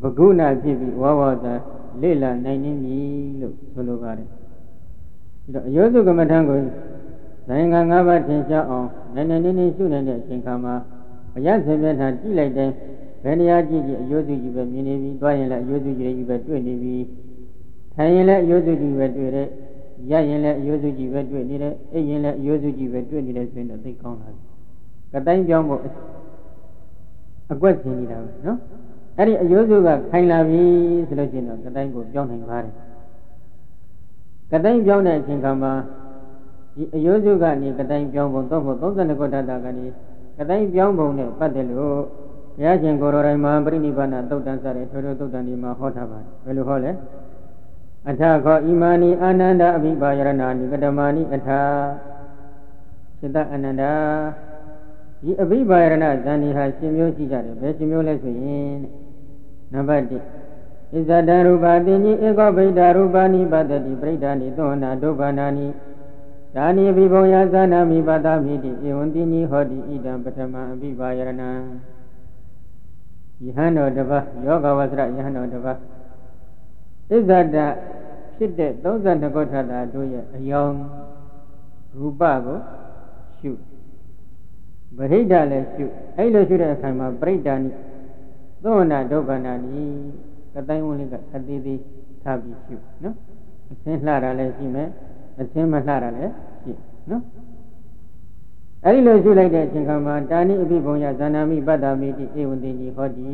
ကုဏဖြစ်ပြီးဝါဝသာလေ့လာနိုင်နေပြီလို့ဆိုလိုပါတယ်ဒီတော့အယောစုကမ္မထံကိုနိုင်ငံ ၅ ပါးထင်ရှားအောင်နိုင်နေရှုနေတဲ့အချိန်ခါမှာအရသေမျက်နှာကြည့်လိုက်တဲ့ဘယ်နေရာကြည့်ကြည့်အယောစုကြီးပဲမြင်နေပြီသွားရင်လည်းအယောစုကြီးပဲတွေ့နေပြီထိုင်ရင်လည်းအယောစုကြီးပဲတွေ့တယ်ရရင်လည်းအယောစုကြီးပဲတွေ့နေတယ်အိပ်ရင်လည်းအယောစုကြီးပဲတွေ့နေတယ်ဆိုရင်တော့သိကောင်းလာပြီကတိုင်းပြောင်းဖို့အကွက်ရှင်နေတာပဲနော်အဲ့ဒီအယောစုကခိုင်လာပြီဆိုလို့ရှိရင်တော့ကတိုင်းကိုပြောင်းနိုင်ပါတယ်ကတိုင်းပြောင်းတဲ့အချိန်ခါမှာဒီအယောစုကနေကတိုင်းပြောင်းပုံတော့32ခုဋ္ဌတာကနေကတိုင်းပြောင်းပုံနဲ့ပတ်သက်လို့ဘုရားရှင်ကိုယ်တော်တိုင်မှာပြိဋိဘနာသုတ်တန်စတဲ့ထိုသုတ်တန်ဒီမှာဟောထားပါတယ်ဘယ်လိုဟောလဲအထာခောဣမာနိအာနန္ဒအဘိပါယရဏာနိကတမနိအထာစိတ္တအနန္ဒာဒီအဘိပါယရဏဇန်ဒီဟာရှင်မျိုးရှိကြတယ်ဘယ်ရှင်မျိုးလဲဆိုရင်နံပါတ်1ဣဇဒရူပတိညဧကောဗိဒာရူပနိပတ္တိပရိဒာနိသောနာဒုဗ္ဗနာနိဒါနိဘိဘုံယသနာမိပတ္တမိတိဧဝံတိညဟောတိဣဒံပထမအဘိပါယရဏံယဟန်တော်တစ်ပါးယောဂဝဆရယဟန်တော်တစ်ပါးဣဇဒဖြစ်တဲ့32ခုဋ္ဌတာတို့ရဲ့အယောင်ရူပကိုရှုပရိဒလည်းရှုအဲ့လိုရှုတဲ့အခါမှာပရိဒာနိသောနာဒုဗ္ဗနာနိကတိုင်းဝင်လေးကအသေးသေးထားပြီးရှုနော်အသင်းလှတာလည်းရှိမယ်အသင်းမလှတာလည်းရှိနော်အဲ့ဒီလိုရှုလိုက်တဲ့အချိန်ခါမှာတာနိအဘိဘုံယဇာနာမိပတ္တမိတိဧဝံတိညဟောတိ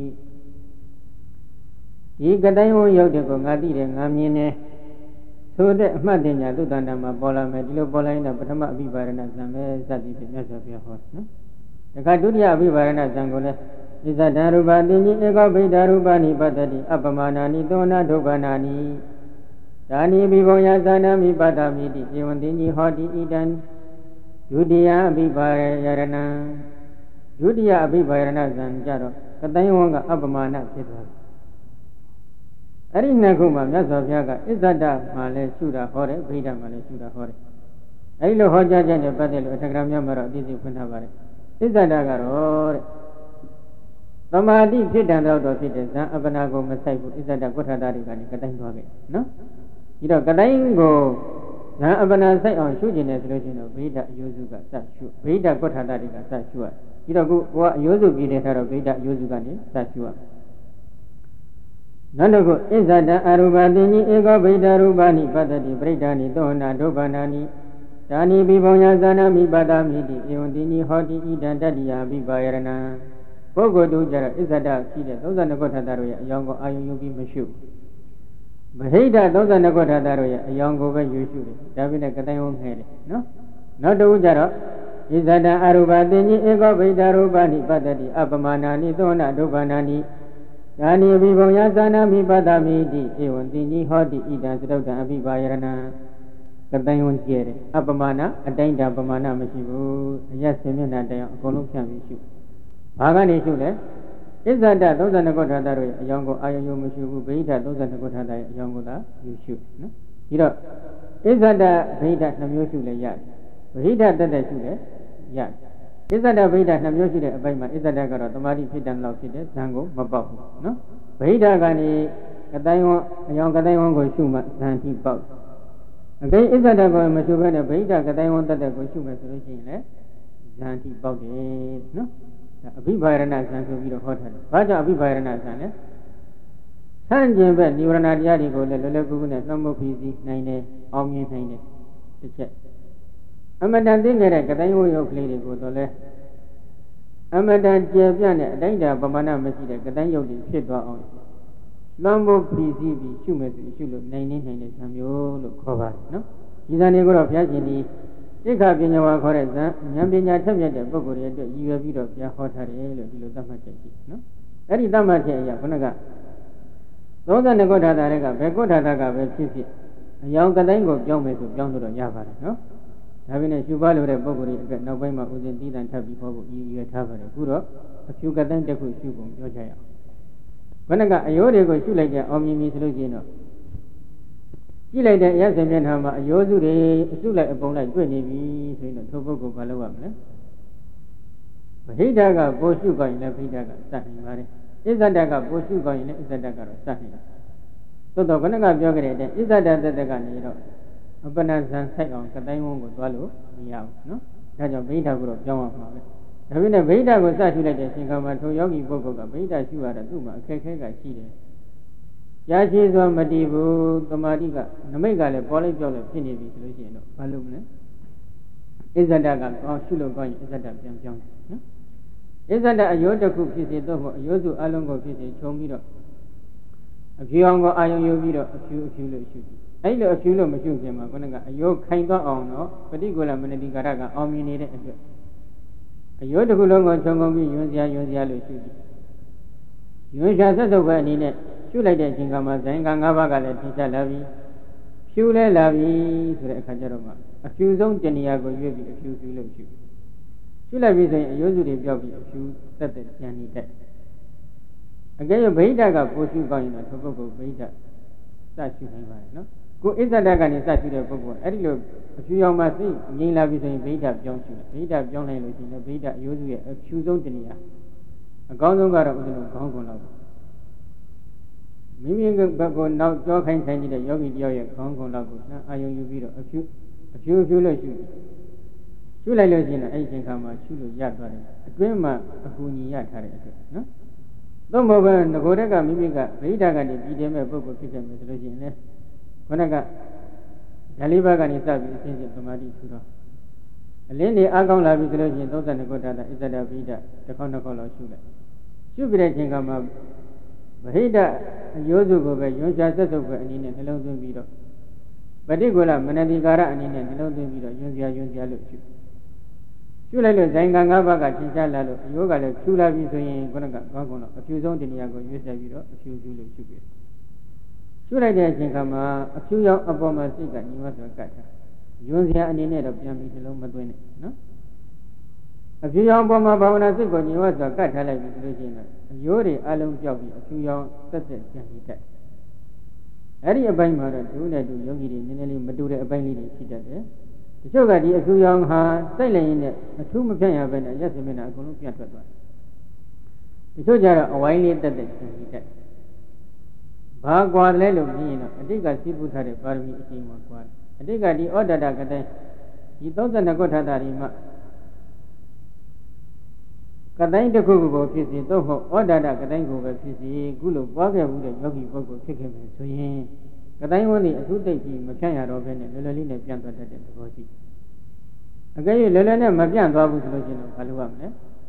ဒီကတိုင်းဝင်ရုပ်တွေကိုငါသိတယ်ငါမြင်တယ်ဆိုတဲ့အမှတ်တင်ညာသုတ္တန္တမှာပေါ်လာမယ်ဒီလိုပေါ်လာရင်တော့ပထမအဘိပါရဏဇံပဲစသည်ဖြင့်မြတ်စွာဘုရားဟောနော်တခါဒုတိယအဘိပါရဏဇံကိုလည်းဣဇဒရူပတိညဧကောဗိဒာရူပနိပတ္တိအပမနာနိသောနာဒုဗ္ဗနာနိဒါနိဘိဘုံယသနာမိပတ္တမိတိဧဝံတိညဟောတိဣဒံဒုတိယအဘိပါယရဏံဒုတိယအဘိပါယရဏဇံကြတော့ကတိုင်းဝံကအပမနာဖြစ်သွားတယ်အဲ့ဒီနှစ်ခုမှာမြတ်စွာဘုရားကဣဇဒမှာလည်းရှုတာဟောတယ်ဗိဓမှာလည်းရှုတာဟောတယ်အဲ့ဒီလိုဟောကြားချက်နဲ့ပတ်သက်လို့အထက်ကရာမြတ်မှာတော့အသိစိတ်ဖွင့်ထားပါတယ်ဣဇဒကတော့တဲ့သမာဓိဖြစ်တဲ့တော့ဖြစ်တဲ့ဇံအပနာကိုမဆိုင်ဘူးဣဇဒကုဋ္ဌတာတွေကနေကတိုင်းသွားခဲ့နော်ဒီတော့ကတိုင်းကိုဇံအပနာဆိုင်အောင်ရှုကျင်တယ်ဆိုလို့ရှိရင်တော့ဗိဓအယုစုကစရှုဗိဓကုဋ္ဌတာတွေကစရှုရဒီတော့ကိုကအယုစုပြည်တဲ့ထားတော့ဗိဓအယုစုကနေစရှုရနောက်တစ်ခုဣဇဒအရူပတိညဧကောဗိဒာရူပနိပတ္တိပရိဒာနိသောနာဒုဗ္ဗနာနိဒါနိဘိဘုံယဇာနာမိပတ္တမိတိဧဝံတိညဟောတိဣဒံတတ္တိယဘိပါယရဏံပုဂ္ဂိုလ်တို့ကြတော့ဣဇဒရှိတဲ့32ခုဋ္ဌတာတို့ရဲ့အယောင်ကိုအာယုံယူပြီးမရှုဗဟိတ32ခုဋ္ဌတာတို့ရဲ့အယောင်ကိုပဲယူရှုတယ်ဒါပြနဲ့ကတိုင်းဝငဲတယ်နော်နောက်တစ်ခုကြတော့ဣဇဒအရူပတိညဧကောဗိဒာရူပနိပတ္တိအပမနာနိသောနာဒုဗ္ဗနာနိဒါနိဘိဘုံယသနာမိပတ္တမိတိဧဝံတိညဟောတိဣဒံသတုတ္တံအဘိပါယရဏံကတိုင်းဝင်ကျဲတယ်အပမာဏအတိုင်းတာပမာဏမရှိဘူးအရက်စင်မျက်နှာတိုင်အောင်အကုန်လုံးဖြန့်ပြီးရှုဘာကနေရှုလဲဣဇဒ32ခုဋ္ဌတာတို့ရဲ့အယောင်ကိုအာယုံမရှိဘူးဗိဓ32ခုဋ္ဌတာရဲ့အယောင်ကိုသာယူရှုနော်ဒီတော့ဣဇဒဗိဓ2မျိုးရှုလဲရတယ်ဗိဓတက်တက်ရှုလဲရတယ်ဣဇဒဗိဓ2မျိုးရှိတဲ့အပိုင်းမှာဣဇဒကတော့တမာတိဖြစ်တယ်လို့ဖြစ်တယ်ဇံကိုမပေါက်ဘူးနော်ဗိဓကနေကတိုင်းဝအယောင်ကတိုင်းဝကိုရှုမှဇံတိပေါက်အကိဣဇဒကိုမရှုဘဲနဲ့ဗိဓကတိုင်းဝတက်တက်ကိုရှုမယ်ဆိုလို့ရှိရင်လည်းဇံတိပေါက်တယ်နော်ဒါအဘိပါယရဏဇံဆိုပြီးတော့ဟောထားတယ်ဘာကြောင့်အဘိပါယရဏဇံလဲဆန့်ကျင်ဘက်និဝရဏတရားတွေကိုလည်းလွယ်လွယ်ကူကူနဲ့နှုတ်မဖြစ်စီနိုင်တယ်အောင်မြင်နိုင်တယ်တစ်ချက်အမတန်သိခဲ့တဲ့ကတိုင်းဝရုပ်ကလေးတွေကိုတော့လဲအမတန်ကျေပြန့်တဲ့အတိုင်းတာပမာဏမရှိတဲ့ကတိုင်းရုပ်တွေဖြစ်သွားအောင်လွန်ဖို့ဖြစ်စီပြီးရှုမယ်ဆိုရှုလို့နိုင်တဲ့ဇံမျိုးလို့ခေါ်ပါတယ်နော်ဒီဇံတွေကိုတော့ဘုရားရှင်ဒီတိခပညာဝါခေါ်တဲ့ဇံဉာဏ်ပညာထက်မြက်တဲ့ပုဂ္ဂိုလ်တွေအတွက်ရည်ရွယ်ပြီးတော့ဘုရားဟောထားတယ်လို့ဒီလိုသတ်မှတ်ချက်ရှိနော်အဲ့ဒီသတ်မှတ်ချက်အရခုနက32ခုဋ္ဌတာတွေကဘယ်ကုဋ္ဌတာကပဲဖြစ်ဖြစ်အယောင်ကတိုင်းကိုပြောင်းမယ်ဆိုပြောင်းလို့တော့ရပါတယ်နော်ဒါပေမဲ့ရှုပါလို့တဲ့ပုဂ္ဂိုလ်တွေအတွက်နောက်ပိုင်းမှာဥစဉ်တည်တံထပ်ပြီးဟောဖို့ရည်ရွယ်ထားပါတယ်အခုတော့အဖြူကတိုင်းတစ်ခုရှုပုံပြောကြရအောင်ခုနကအယောတွေကိုရှုလိုက်ကြအောင်မြင်ပြီဆိုလို့ရှိရင်တော့ကြည့်လိုက်တဲ့အရစင်မျက်နှာမှာအယောစုတွေအစုလိုက်အပုံလိုက်တွေ့နေပြီဆိုရင်တော့ထိုပုဂ္ဂိုလ်ဘာလုပ်ရမလဲဗဟိတကကိုရှုကြရင်လည်းဗဟိတကစနိုင်ပါတယ်ဣဇဒကပိုရှုကောင်းရင်လည်းဣဇဒကတော့စနေတာသို့တော့ခဏကပြောကြတဲ့ဣဇဒတတကနေတော့အပနဇံဆိုင်အောင်ကတိုင်းဝန်းကိုသွားလို့မရဘူးနော်ဒါကြောင့်ဗိဓာကိုတော့ပြောင်းရမှာပဲဒါပေမဲ့ဗိဓာကိုစရှုလိုက်တဲ့အချိန်ကမှထိုယောဂီပုဂ္ဂိုလ်ကဗိဓာရှုရတာသူ့မှာအခက်အခဲကရှိတယ်ကြာရှည်စွာမတည်ဘူးသမာဓိကနမိတ်ကလည်းပေါ်လိုက်ပြောက်လည်းဖြစ်နေပြီဆိုလို့ရှိရင်တော့ဘာလို့မလဲဣဇဒကကောင်းရှုလို့ကောင်းရင်ဣဇဒပြန်ပြောင်းတယ်နော်ဣဇဒအယောတစ်ခုဖြစ်စေတော့အယောစုအလုံးကိုဖြစ်စေခြုံပြီးတော့အဖြူအောင်ကိုအာယုံယူပြီးတော့အဖြူလို့ရှုတယ်အဲ့လိုအဖြူလို့မရှုခင်မှာခုနကအယောခိုင်သွားအောင်တော့ပฏิကူလမနတိကာရကအောင်မြင်နေတဲ့အတွက်အယောတစ်ခုလုံးကိုခြုံကုန်ပြီးယွန်းစရာလို့ရှုတယ်ယွန်းရှာဆက်စုပ်ပဲအနေနဲ့ရှုလိုက်တဲ့အချိန်ကမှဇိုင်းက၅ပါးကလည်းထင်ရှားလာပြီဖြူလဲလာပြီဆိုတဲ့အခါကျတော့မှအဖြူဆုံးတဏှာကိုရွေးပြီးအဖြူလို့ရှုလိုက်ပြီဆိုရင်အယောစုတွေပြောက်ပြီးအဖြူသက်သက်ပြန်နေတတ်အကယ်၍ဗိဓာကပိုရှုကောင်းရင်တော့ထိုပုဂ္ဂိုလ်ဗိဓာစရှုနိုင်ပါတယ်နော်ကိုဣဇဒကနေစရှုတဲ့ပုဂ္ဂိုလ်အဲ့ဒီလိုအဖြူရောင်မှစိတ်ငြိမ်လာပြီဆိုရင်ဗိဓာပြောင်းရှုဗိဓာပြောင်းနိုင်လို့ရှိရင်ဗိဓာအယောစုရဲ့အဖြူဆုံးတဏှာအကောင်းဆုံးကတော့ဥဒ္ဒနာခေါင်းခွန်လောက်မိမိဘက်ကိုနောက်ကြောခိုင်းဆိုင်ကြည့်တဲ့ယောဂီတယောက်ရဲ့ခေါင်းခွန်လောက်ကိုအာယုံယူပြီးတော့အဖြူလို့ရှုလိုက်လို့ရှိရင်အဲ့ဒီချိန်ခါမှာရှုလို့ရသွားတယ်အတွင်းမှာအကူအညီရထားတဲ့အတွက်နော်သို့မဟုတ်ပဲငကိုယ်တက်ကမိမိကဗိဓာကနေပြည်တယ်မဲ့ပုဂ္ဂိုလ်ဖြစ်ခဲ့မယ်ဆိုလို့ရှိရင်လေခொနကဓာလေးပါးကနေစပြီးအစဉ်စဉ်သမာဓိထူတော့အလင်းတွေအားကောင်းလာပြီဆိုလို့ရှိရင်32ခုတတ်တာဣဇဒဗိဓာတစ်ခေါက်နှစ်ခေါက်လောက်ရှုလိုက်ရှုပြီးတဲ့ချိန်ခါမှာဗဟိတအယောစုကိုပဲယွန်းရှာဆက်စုပ်ပဲအနေနဲ့နှလုံးသွင်းပြီးတော့ပฏิကူလမနတိကာရအနေနဲ့နှလုံးသွင်းပြီးတော့ယွန်းစရာလို့ရှုလိုက်လို့ဇိုင်က၅ပါးကထင်ရှားလာလို့အယောကလည်းဖြူလာပြီဆိုရင်ခုနကကောင်းကုန်တော့အဖြူဆုံးတဏှာကိုရွေးဆက်ပြီးတော့အဖြူလို့ရှုပြီးရှုလိုက်တဲ့အချိန်ခါမှာအဖြူရောင်အပေါ်မှာစိတ်ကညီမစွာကတ်ထားယွန်းစရာအနေနဲ့တော့ပြန်ပြီးနှလုံးမသွင်းနဲ့နော်အဖြူရောင်ပေါ်မှာဘာဝနာစိတ်ကိုညီမစွာကတ်ထားလိုက်ပြီဆိုလို့ရှိရင်အယိုးတွေအလုံးပြောက်ပြီးအဖြူရောင်သက်ပြန်ပြီးတတ်အဲ့ဒီအပိုင်းမှာတော့ဒုနဲ့ဒုယောဂီတွေနည်းနည်းလေးမတူတဲ့အပိုင်းလေးတွေဖြစ်တတ်တယ်တချို့ကဒီအဖြူရောင်ဟာစိတ်လည်းရင်းနဲ့အထူးမဖြတ်ရဘဲနဲ့ရက်စမျက်နှာအကုန်လုံးပြတ်ထွက်သွားတယ်တချို့ကျတော့အဝိုင်းလေးတက်ပြန်ပြီးတတ်ဘာကွာလဲလို့မြင်ရင်တော့အတိတ်ကစိပုထားတဲ့ပါရမီအချိန်မှာကွာအတိတ်ကဒီဩဒ္ဒတကတဲ့ဒီ32ခုထာတာတွေမှာကတိုင်းတစ်ခုကိုဖြစ်စီသို့မဟုတ်ဩဒ္ဒတကတိုင်းကိုပဲဖြစ်စီခုလိုပွားခဲ့မှုတဲ့ယောဂီပုဂ္ဂိုလ်ဖြစ်ခဲ့မယ်ဆိုရင်ကတိုင်းဝန်းဒီအထူးတိတ်ကြီးမဖြတ်ရတော့ဘဲနဲ့လွယ်လွယ်လေးနဲ့ပြန်သွားတတ်တဲ့သဘောရှိအကယ်၍လွယ်လွယ်နဲ့မပြန်သွားဘူးဆိုလို့ရှိရင်ဘာလို့ရမလဲ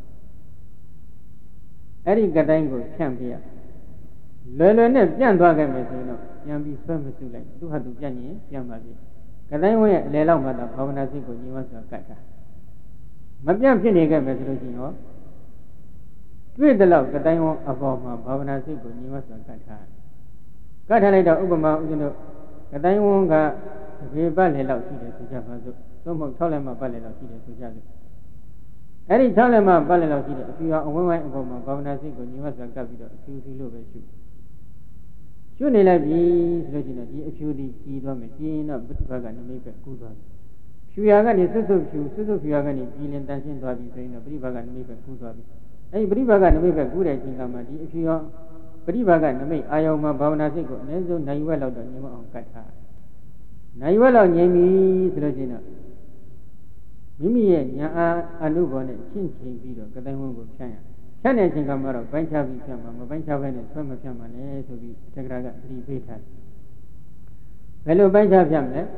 အဲ့ဒီကတိုင်းကိုဖြန့်ပြရလွယ်လွယ်နဲ့ပြန်သွားခဲ့မယ်ဆိုရင်တော့ပြန်ပြီးဆွဲမစုလိုက်သူဟာသူပြန်ရင်ပြန်ပါပြီကတိုင်းဝန်းရဲ့အလယ်လောက်မှသာဘာဝနာစိတ်ကိုညီမစွာကတ်တာမပြန်ဖြစ်နေခဲ့မယ်ဆိုလို့ရှိရင်ရောတွေ့တဲ့လောက်ကတိုင်းဝန်းအပေါ်မှာဘာဝနာစိတ်ကိုညီမစွာကတ်ထားလိုက်တော့ဥပမာဥစဉ်တို့ကတိုင်းဝန်းကဘေးပတ်လေလောက်ရှိတယ်ဆိုကြပါစို့သို့မဟုတ်6လက်မှပတ်လေလောက်ရှိတယ်ဆိုကြစို့အဲ့ဒီ6လက်မှပတ်လေလောက်ရှိတဲ့အဖြူအောင်အဝန်းဝိုင်းအပေါ်မှာဘာဝနာစိတ်ကိုညီမစွာကပ်ပြီးတော့အဖြူလို့ပဲရှုနေလိုက်ပြီဆိုလို့ရှိရင်ဒီအဖြူဒီကြီးသွားမယ်ကြီးရင်တော့ပฏิဘာကနမိတ်ပဲကူးသွားပြီဖြူရာကနေစွတ်ဖြူဖြူရာကနေကြီးလင်တန်ရှင်းသွားပြီဆိုရင်တော့ပฏิဘာကနမိတ်ပဲကူးသွားပြီအဲ့ဒီပฏิဘာကနမိတ်ပဲကူးတဲ့အချိန်ကမှဒီအဖြူရောပฏิဘာကနမိတ်အာယုံမှာဘာဝနာစိတ်ကိုအနည်းဆုံးနိုင်ဝက်လောက်တော့ညီမအောင်ကတ်ထားနိုင်ဝက်လောက်ငြိမ်ပြီဆိုလို့ရှိရင်တော့မိမိရဲ့ညာအနုဘောနဲ့ရှင်းချိန်ပြီးတော့ကတိုင်းဝန်းကိုဖြန့်တဲ့အချိန်ကမှတော့ပိုင်းခြားပြီးဖြန့်မှာမပိုင်းခြားဘဲနဲ့ဆွဲမဖြန့်မှာလဲဆိုပြီးတက္ကရာကသတိပေးထားတယ်ဘယ်လိုပိုင်းခြားဖြန့်မလဲ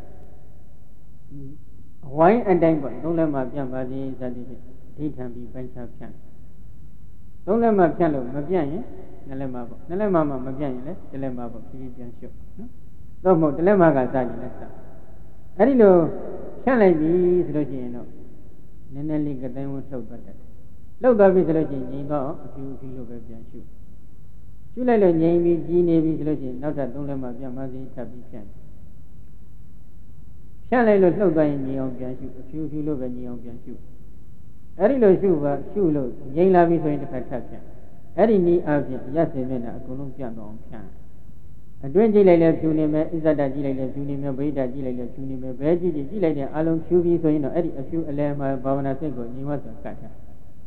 အဝိုင်းအတိုင်းပေါ့သုံးလက်မှဖြန့်ပါစေစသည်ဖြင့်ဒိဋ္ဌံပြီးပိုင်းခြားဖြန့်သုံးလက်မှဖြန့်လို့မပြန့်ရင်နှစ်လက်မှပေါ့နှစ်လက်မှမပြန့်ရင်လည်းတစ်လက်မှပေါ့ဖြည်းဖြည်းပြန်ရှုပ်နော်တော့မဟုတ်တစ်လက်မှကစရင်လည်းစအဲ့ဒီလိုဖြန့်လိုက်ပြီဆိုလို့ရှိရင်တော့နည်းနည်းလေးကတိုင်းဝန်းလှုပ်သွားတတ်တယ်လှုပ်သွားပြီဆိုလို့ရှိရင်ငြိမ်တော့အဖြူလို့ပဲပြန်ရှုလိုက်လို့ငြိမ်ပြီးကြီးနေပြီဆိုလို့ရှိရင်နောက်ထပ်သုံးလက်မှပြန်မစင်းထပ်ပြီးဖြန့်လိုက်လို့လှုပ်သွားရင်ငြိမ်အောင်ပြန်ရှုအဖြူလို့ပဲငြိမ်အောင်ပြန်ရှုအဲ့ဒီလိုရှုလို့ငြိမ်လာပြီဆိုရင်တစ်ခါထပ်ဖြန့်အဲ့ဒီနည်းအားဖြင့်ရက်စင်မျက်နှာအကုန်လုံးပြတ်တော့အောင်ဖြန့်အတွင်းကြည့်လိုက်လဲဖြူနေမယ်ဣဇဒကြည့်လိုက်လဲဖြူနေမယ်ဗိဓာကြည့်လိုက်လဲဖြူနေမယ်ဘဲကြည့်လိုက်တဲ့အလုံးဖြူပြီးဆိုရင်တော့အဲ့ဒီအဖြူအလဲမှာဘာဝနာစိတ်ကိုညီမစွာကတ်ထား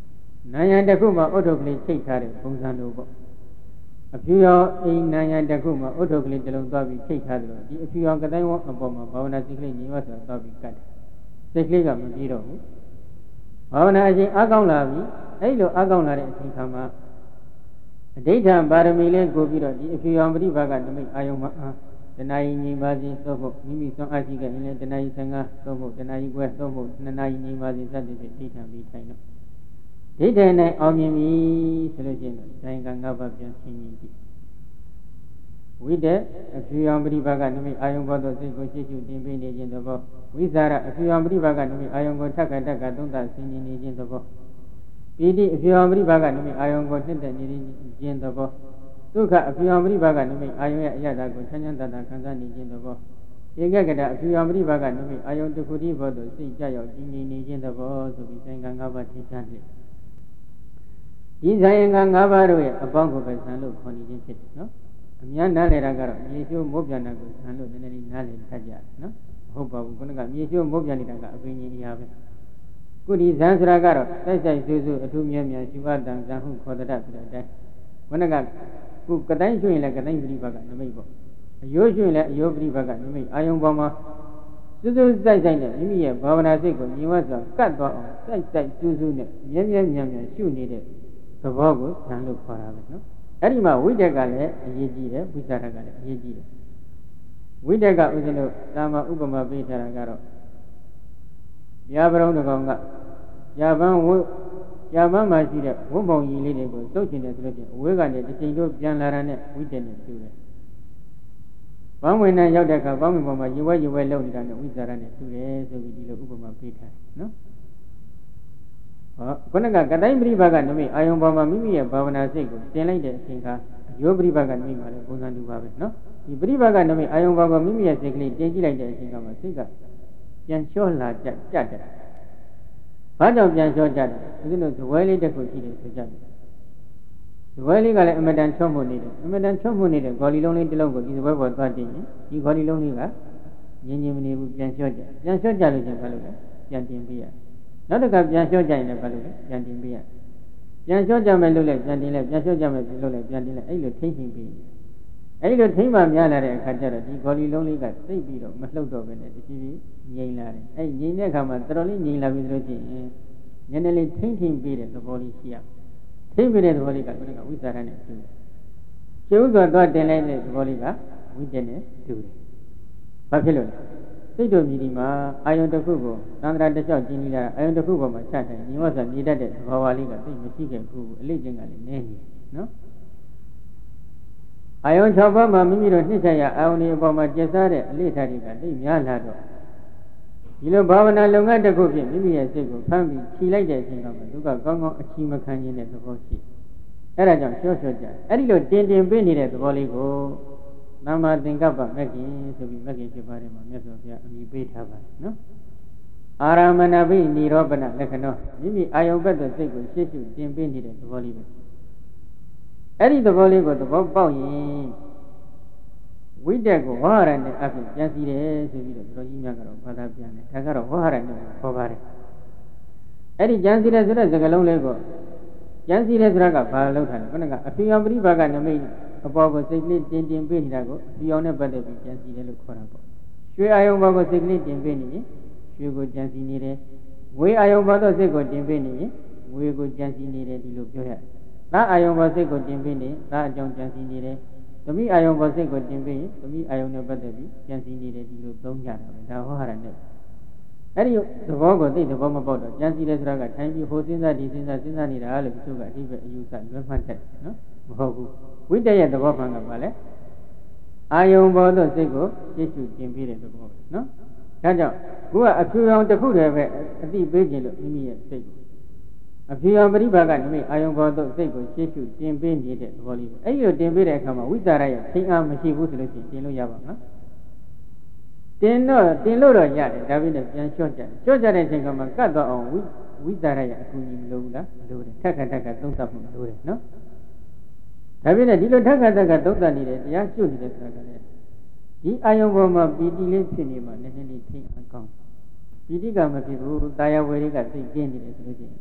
နာယံတစ်ခုမှာဥဒ္ဓကလေးချိတ်ထားတဲ့ပုံစံလိုပေါ့အဖြူရောအိမ်နာယံတစ်ခုမှာဥဒ္ဓကလေးတစ်လုံးသွားပြီးချိတ်ထားတယ်လို့ဒီအဖြူရောကတိုင်းဝအပေါ်မှာဘာဝနာစိတ်ကလေးညီဝတ်ဆိုတာသွားပြီးကတ်တယ်စိတ်ကလေးကမပြေတော့ဘူးဘာဝနာအချိန်အားကောင်းလာပြီအဲ့လိုအားကောင်းလာတဲ့အချိန်ခါမှာအဋ္ဌံပါရမီလေးကိုပြီးတော့ဒီအဖြူရောပရိပါကနမိတ်အာယုံမှာတဏှာကြီးငြိမ်ပါစေသို့မဟုတ်မိမိစွမ်းအားရှိခဲ့ရင်လည်းတဏှာကြီး15သို့မဟုတ်တဏှာကြီးခွဲသို့မဟုတ်2နာရီငြိမ်ပါစေစသဖြင့်ဒိဋ္ဌံပြီးထိုင်တော့ဒိဋ္ဌံနဲ့အောင်မြင်ပြီဆိုလို့ရှိရင်တော့ဇာယက၅ပါးပြန်ရှင်းကြည့်ဝိတ္တအဖြူရောပရိပါကနမိတ်အာယုံဘောသောစိတ်ကိုရှေ့ရှုတင်ပေးနေခြင်းသဘောဝိဇာရအဖြူရောပရိပါကနမိတ်အာယုံကိုထက်ကထက်ကသုံးသဆင်ခြင်နေခြင်းသဘောပိဋိအဖြူရောပရိပါကနမိတ်အာယုံကိုနှစ်သက်နေခြင်းသဘောဒုက္ခအဖြူရောပရိပါကနမိတ်အာယုံရဲ့အရသာကိုချမ်းချမ်းသာသာခံစားနေခြင်းသဘောဧကဂတအဖြူရောပရိပါကနမိတ်အာယုံတစ်ခုတည်းဘောသို့စိတ်ကြရောက်တည်ငြိမ်နေခြင်းသဘောဆိုပြီးဇာယက၅ပါးထင်ရှားတယ်ဒီဇာယက၅ပါးတို့ရဲ့အပေါင်းကိုပဲဇံလို့ခေါ်နေခြင်းဖြစ်တယ်နော်အများနားလည်တာကတော့မြေရှိုးမိုးပြန်တာကိုဇံလို့နည်းနည်းလေးနားလည်တတ်ကြတယ်နော်မဟုတ်ပါဘူးခုနကမြေရှိုးမိုးပြန်နေတာကအပင်ကြီးအရာပဲခုဒီဇံဆိုတာကတော့တိုက်ဆိုင်ဆူဆူအထူးမြဲမြဲရှိဝတ္တံဇံဟုခေါ်တတ်ဆိုတဲ့အတိုင်းခုနကခုကတိုင်းရွှင်လည်းကတိုင်းပရိပါကနမိတ်ပေါ့အယိုးရွှင်လည်းအယိုးပရိပါကနမိတ်အာယုံပေါ်မှာစူးစူးစိုက်စိုက်နဲ့မိမိရဲ့ဘာဝနာစိတ်ကိုညီဝတ်စွာကတ်သွားအောင်စိုက်စိုက်စူးစူးနဲ့မြဲမြဲမြံမြံရှုနေတဲ့သဘောကိုဇံလို့ခေါ်တာပဲနော်အဲ့ဒီမှာဝိတ္တကလည်းအရေးကြီးတယ်ဝိသရကလည်းအရေးကြီးတယ်ဝိတ္တကဥစဉ်လို့သာမဥပမာပေးထားတာကတော့ရာပရုံးတစ်ကောင်ကရာပန်းမှာရှိတဲ့ဝုံပုံကြီးလေးတွေကိုသုတ်ချင်တယ်ဆိုလို့ချင်းအဝေးကနေတစ်ချိန်တော့ပြန်လာတာနဲ့ဝိတ္တနဲ့တူတယ်။ဘောင်းဝင်နဲ့ရောက်တဲ့အခါဘောင်းဝင်ပေါ်မှာရေဝဲလုံနေတာနဲ့ဝိသရနဲ့တူတယ်ဆိုပြီးဒီလိုဥပမာပေးထားတယ်နော်။ဟောခုနကကတိုင်းပရိပါကနမိတ်အာယုံပေါ်မှာမိမိရဲ့ဘာဝနာစိတ်ကိုတင်လိုက်တဲ့အချိန်ကအယောပရိပါကနမိတ်မှာလည်းပုံစံတူပါပဲနော်။ဒီပရိပါကနမိတ်အာယုံပေါ်ကမိမိရဲ့စိတ်ကလေးတင်ကြည့်လိုက်တဲ့အချိန်ကမှစိတ်ကပြန်လျှောလာကြတယ်။ဘာကြောင့်ပြန်လျှောကြတယ်။ဒီလိုဇဝဲလေးတစ်ခုရှိတယ်ဆိုကြတယ်။ဇဝဲလေးကလည်းအမတန်ချော့မှုနေတယ်။အမတန်ချော့မှုနေတဲ့ဂေါ်လီလုံးလေးတစ်လုံးကိုဒီဇဝဲပေါ်သွားတင်ရင်ဒီဂေါ်လီလုံးလေးကငြင်းမနေဘူးပြန်လျှောကြ။ပြန်လျှောကြလို့ချင်းဘာလို့လဲ။ပြန်တင်ပေးရ။နောက်တစ်ခါပြန်လျှောကြရင်လည်းဘာလို့လဲ။ပြန်တင်ပေးရ။ပြန်လျှောကြမယ်လို့လည်းပြန်တင်လိုက်ပြန်လျှောကြမယ်လို့လည်းပြန်တင်လိုက်အဲ့လိုထိမ့်သိမ့်ပေး။အဲ့ဒီလိုထိမ့်မှများလာတဲ့အခါကျတော့ဒီဂေါ်လီလုံးလေးကသိပ်ပြီးတော့မလှုပ်တော့ဘဲနဲ့တဖြည်းဖြည်းငြိမ်လာတယ်။အဲ့ငြိမ်တဲ့အခါမှာတော်တော်လေးငြိမ်လာပြီဆိုလို့ရှိရင်နည်းနည်းလေးထိမ့်ပေးတဲ့သဘောလေးရှိရ။ထိမ့်ပေးတဲ့သဘောလေးကခုနကဝိသရနဲ့တူတယ်။ကျုပ်ကတော့တင်လိုက်တဲ့သဘောလေးကဝိတ္တနဲ့တူတယ်။ဘာဖြစ်လို့လဲ။စိတ်တို့မြည်ဒီမှာအာယုံတစ်ခုကိုသန္တရာတစ်လျှောက်ကျင်းနေတာအာယုံတစ်ခုပေါ်မှာချတယ်ညီမဆိုမြည်တတ်တဲ့သဘောဝါလေးကသိမရှိခဲ့ဘူးအလေးချင်းကလည်းနည်းနေနော်။အာယုံ6ပါးမှာမိမိတို့နှိမ့်ဆက်ရအာယုံဒီအပေါ်မှာကျက်စားတဲ့အလေးထားတွေကသိများလာတော့ဒီလိုဘာဝနာလုပ်ငန်းတစ်ခုဖြင့်မိမိရဲ့စိတ်ကိုဖမ်းပြီးခြိလိုက်တဲ့အချိန်ကမှသူကကောင်းကောင်းအချီမခံခြင်းတဲ့သဘောရှိအဲ့ဒါကြောင့်လျှော့ကြအဲ့ဒီလိုတင်ပေးနေတဲ့သဘောလေးကိုသမ္မာသင်္ကပ္ပမဂ္ဂင်ဆိုပြီးမဂ္ဂင်7ပါးထဲမှာမြတ်စွာဘုရားအမည်ပေးထားပါတယ်နော်အာရမဏဘိနိရောပနလက္ခဏောမိမိအာယုံဘက်သို့စိတ်ကိုရှေ့ရှုတင်ပေးနေတဲ့သဘောလေးပဲအဲ့ဒီသဘောလေးကိုသဘောပေါက်ရင်ဝိတ္တကိုဝါရနဲ့အဖြစ်ပြန်စီတယ်ဆိုပြီးတော့တော်ကြီးများကတော့ဘာသာပြန်တယ်ဒါကတော့ဝါရနဲ့ခေါ်ပါတယ်အဲ့ဒီပြန်စီတယ်ဆိုတဲ့စကားလုံးလေးကိုပြန်စီတယ်ဆိုတာကဘာလို့ထားလဲခုနကအဖြူရောင်ပရိပါကနမိတ်အပေါ်ကိုစိတ်ကလေးတင်ပေးနေတာကိုအဖြူရောင်နဲ့ပတ်သက်ပြီးပြန်စီတယ်လို့ခေါ်တာပေါ့ရွှေအာယုံဘောကိုစိတ်ကလေးတင်ပေးနေရင်ရွှေကိုပြန်စီနေတယ်ငွေအာယုံဘောတော့စိတ်ကိုတင်ပေးနေရင်ငွေကိုပြန်စီနေတယ်ဒီလိုပြောရတယ်သားအာယုံဘောစိတ်ကိုတင်ပေးနေသားအကြောင်းပြန်စီနေတယ်သမီးအာယုံဘောစိတ်ကိုတင်ပေးရင်သမီးအာယုံနဲ့ပတ်သက်ပြီးပြန်စီနေတယ်ဒီလိုသုံးကြတာပဲဒါဟောရတဲ့အဲ့ဒီသဘောကိုသိသဘောမပေါက်တော့ပြန်စီတယ်ဆိုတာကထိုင်ပြီးဟိုစဉ်းစားဒီစဉ်းစားနေတာလို့တချို့ကအတိပဲအယူဆလွဲမှတ်တယ်နော်မဟုတ်ဘူးဝိတ္တရဲ့သဘောမှန်ကပါလေအာယုံဘောတို့စိတ်ကိုရှေ့ရှုတင်ပေးတဲ့သဘောပဲနော်ဒါကြောင့်ကိုကအဖြူရောင်တစ်ခုတည်းပဲအတိပေးခြင်းလို့မိမိရဲ့စိတ်ကိုအဖြူရောင်ပရိပါကနမိတ်အာယုံဘောတို့စိတ်ကိုရှေ့ရှုတင်ပေးနေတဲ့သဘောလေးပဲအဲ့ဒီလိုတင်ပေးတဲ့အခါမှာဝိတ္တရရဲ့ထိအားမရှိဘူးဆိုလို့ရှိရင်တင်လို့ရပါမလားတင်လို့တော့ရတယ်ဒါပေမဲ့ပြန်လျှော့ကြတဲ့အချိန်ကမှကတ်တော့အောင်ဝိတ္တရရဲ့အကူအညီမလိုဘူးလားမလိုတယ်ထက်ခါသုံးသပ်မှုမလိုတယ်နော်ဒါပေမဲ့ဒီလိုထက်ခါသုံးသပ်နေတယ်တရားကျွတ်နေတယ်ဆိုတာကလည်းဒီအာယုံပေါ်မှာပီတိလေးဖြစ်နေမှနည်းနည်းလေးထိအောင်ကောင်းပီတိကမဖြစ်ဘူးတာယာဝေတွေကသိကျင်းနေတယ်ဆိုလို့ရှိရင်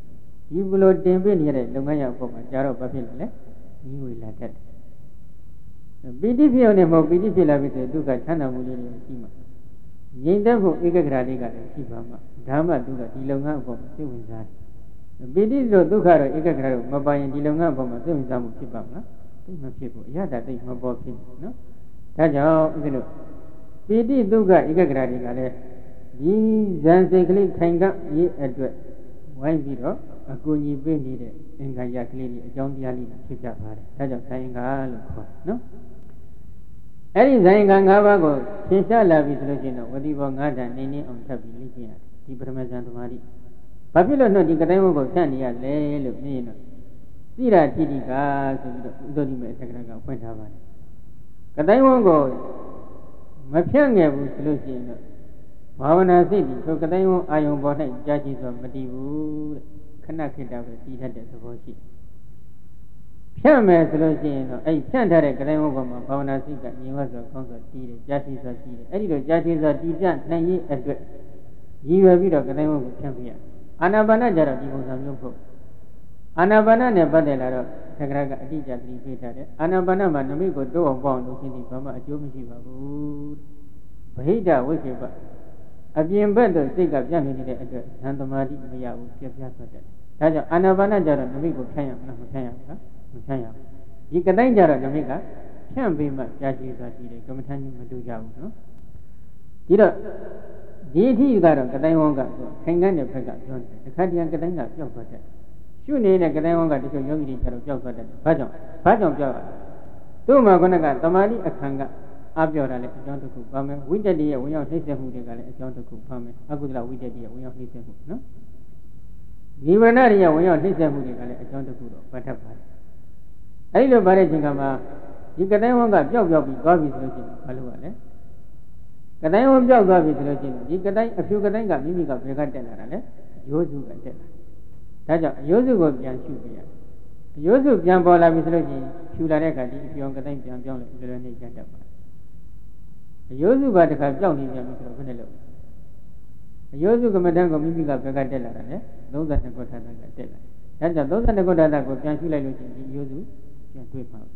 ဒီဘလို့တင်ပြနေတဲ့လုပ်ငန်းရောက်ပုံမှာကြာတော့ဘာဖြစ်လဲလဲညီဝေလာတတ်တယ်ပီတိဖြစ်အောင်နဲ့မဟုတ်ပီတိဖြစ်လာပြီဆိုရင်ဒုက္ခချမ်းသာမှုလေးတွေရှိမှာငြိမ်သက်ဖို့ဧကဂရလေးကလည်းရှိပါမှာဒါမှသူကဒီလုပ်ငန်းအပေါ်မှာစိတ်ဝင်စားတယ်ပီတိတို့ဒုက္ခတို့ဧကဂရတို့မပိုင်ရင်ဒီလုပ်ငန်းအပေါ်မှာစိတ်ဝင်စားမှုဖြစ်ပါမလားသိမဖြစ်ဘူးအရသာသိမပေါ်ဖြစ်ဘူးနော်ဒါကြောင့်ဦးဇင်းတို့ပီတိဒုက္ခဧကဂရတွေကလည်းဒီဇန်စိတ်ကလေးခိုင်ကရေးအတွက်ဝိုင်းပြီးတော့အကူအညီပေးနေတဲ့အင်္ဂါရကလေးတွေအကြောင်းတရားလေးဖြစ်ကြပါတယ်ဒါကြောင့်ဆိုင်ကလို့ခေါ်နော်အဲ့ဒီဆိုင်က၅ပါးကိုသင်ရှားလာပြီဆိုလို့ရှိရင်တော့ဝတိဘော၅ဓာတ်နေနေအောင်ထပ်ပြီးလေ့ကျင့်ရတယ်ဒီပထမဇန်သမာဓိဘာဖြစ်လို့တော့ဒီကတိုင်းဘုတ်ကိုဖြတ်နေရလဲလို့မြင်ရင်တော့သိတာတိတိကဆိုပြီးတော့ဥဒ္ဓတိမေသက္ကရကဖွင့်ထားပါတယ်ကတိုင်းဘုတ်ကိုမဖြတ်ငယ်ဘူးဆိုလို့ရှိရင်တော့ဘာဝနာစိတ်ဒီဆိုကတိုင်းဘုတ်အာယုံပေါ်၌ကြာကြည့်ဆိုမတည်ဘူးတဲ့ခဏခေတ္တပဲတည်တတ်တဲ့သဘောရှိဖြတ်မယ်ဆိုလို့ရှိရင်တော့အဲ့ဖြတ်ထားတဲ့ကတိုင်းဘုတ်ပေါ်မှာဘာဝနာစိတ်ကမြင်ဝတ်ဆိုကောင်းဆိုတည်တယ်ကြာကြည့်ဆိုတည်တယ်အဲ့ဒီတော့ကြာကြည့်ဆိုတည်ပြနိုင်ရေးအတွက်ရည်ရွယ်ပြီးတော့ကတိုင်းဘုတ်ကိုဖြတ်ပြရအာနာပါနကြတော့ဒီပုံစံမျိုးပေါ့အာနာပါနနဲ့ပတ်သက်လာတော့သက္ကရာကအတိအကျသတိပေးထားတယ်အာနာပါနမှာနမိတ်ကိုတိုးအောင်ပေါ့အောင်လုပ်ခြင်းဒီဘာမှအကျိုးမရှိပါဘူးဗဟိတဝိခေပအပြင်ဘက်တော့စိတ်ကပြန့်နေတဲ့အတွက်ဉာဏ်သမာဓိမရဘူးပြတ်ပြတ်သွားတယ်ဒါကြောင့်အာနာပါနကြတော့နမိတ်ကိုဖြန့်ရမလားမဖြန့်ရဘူးလားမဖြန့်ရဘူးဒီကတိုင်းကြတော့နမိတ်ကဖြန့်ပြီးမှကြာရှည်စွာရှိတယ်ကမ္မထန်ကြီးမတူကြဘူးနော်ဒီတော့ဒီအထိကတော့ကတိုင်းဝန်းကခိုင်ခန့်တဲ့ဘက်ကပြောတယ်တစ်ခါတည်းကတိုင်းကပျောက်သွားတယ်ရှုနေတဲ့ကတိုင်းဝန်းကတချို့ယောဂီတွေကျတော့ပျောက်သွားတယ်ဘာကြောင့်ပျောက်ရလဲသူ့မှာခုနကသမာဓိအခန်းကအပြောတာလည်းအကြောင်းတစ်ခုပါမယ်ဝိတ္တတိရဲ့ဝင်ရောက်နှိမ့်ဆက်မှုတွေကလည်းအကြောင်းတစ်ခုပါမယ်အကုသလဝိတ္တတိရဲ့ဝင်ရောက်နှိမ့်ဆက်မှုနော်ဒီဝရဏတွေရဲ့ဝင်ရောက်နှိမ့်ဆက်မှုတွေကလည်းအကြောင်းတစ်ခုတော့ပတ်ထပ်ပါတယ်အဲဒီလိုပါတဲ့ချိန်ကမှာဒီကတိုင်းဝန်းကပျောက်ပြီးသွားပြီဆိုလို့ရှိရင်ဘာလို့ရလဲကတိုင်းဝန်းပျောက်သွားပြီဆိုလို့ရှိရင်ဒီကတိုင်းအဖြူကတိုင်းကမိမိကဘယ်ကတက်လာတာလဲရိုးစုကတက်လာဒါကြောင့်ရိုးစုကိုပြန်ရှုပြရရိုးစုပြန်ပေါ်လာပြီဆိုလို့ရှိရင်ဖြူလာတဲ့အခါဒီအဖြူကတိုင်းပြန်ပြောင်းလိုက်လွယ်လွယ်နဲ့ကျတတ်ပါတယ်အယောစုကတခါကြောက်နေပြန်ပြီဆိုတော့ဘယ်နဲ့လို့အယောစုကမတန်းကိုမိမိကဘက်ကတက်လာတာလေ32ခုထာတာကတက်လာဒါကြောင့်32ခုထာတာကိုပြန်ရှုလိုက်လို့ရှိရင်ဒီအယောစုပြန်တွေ့ပါ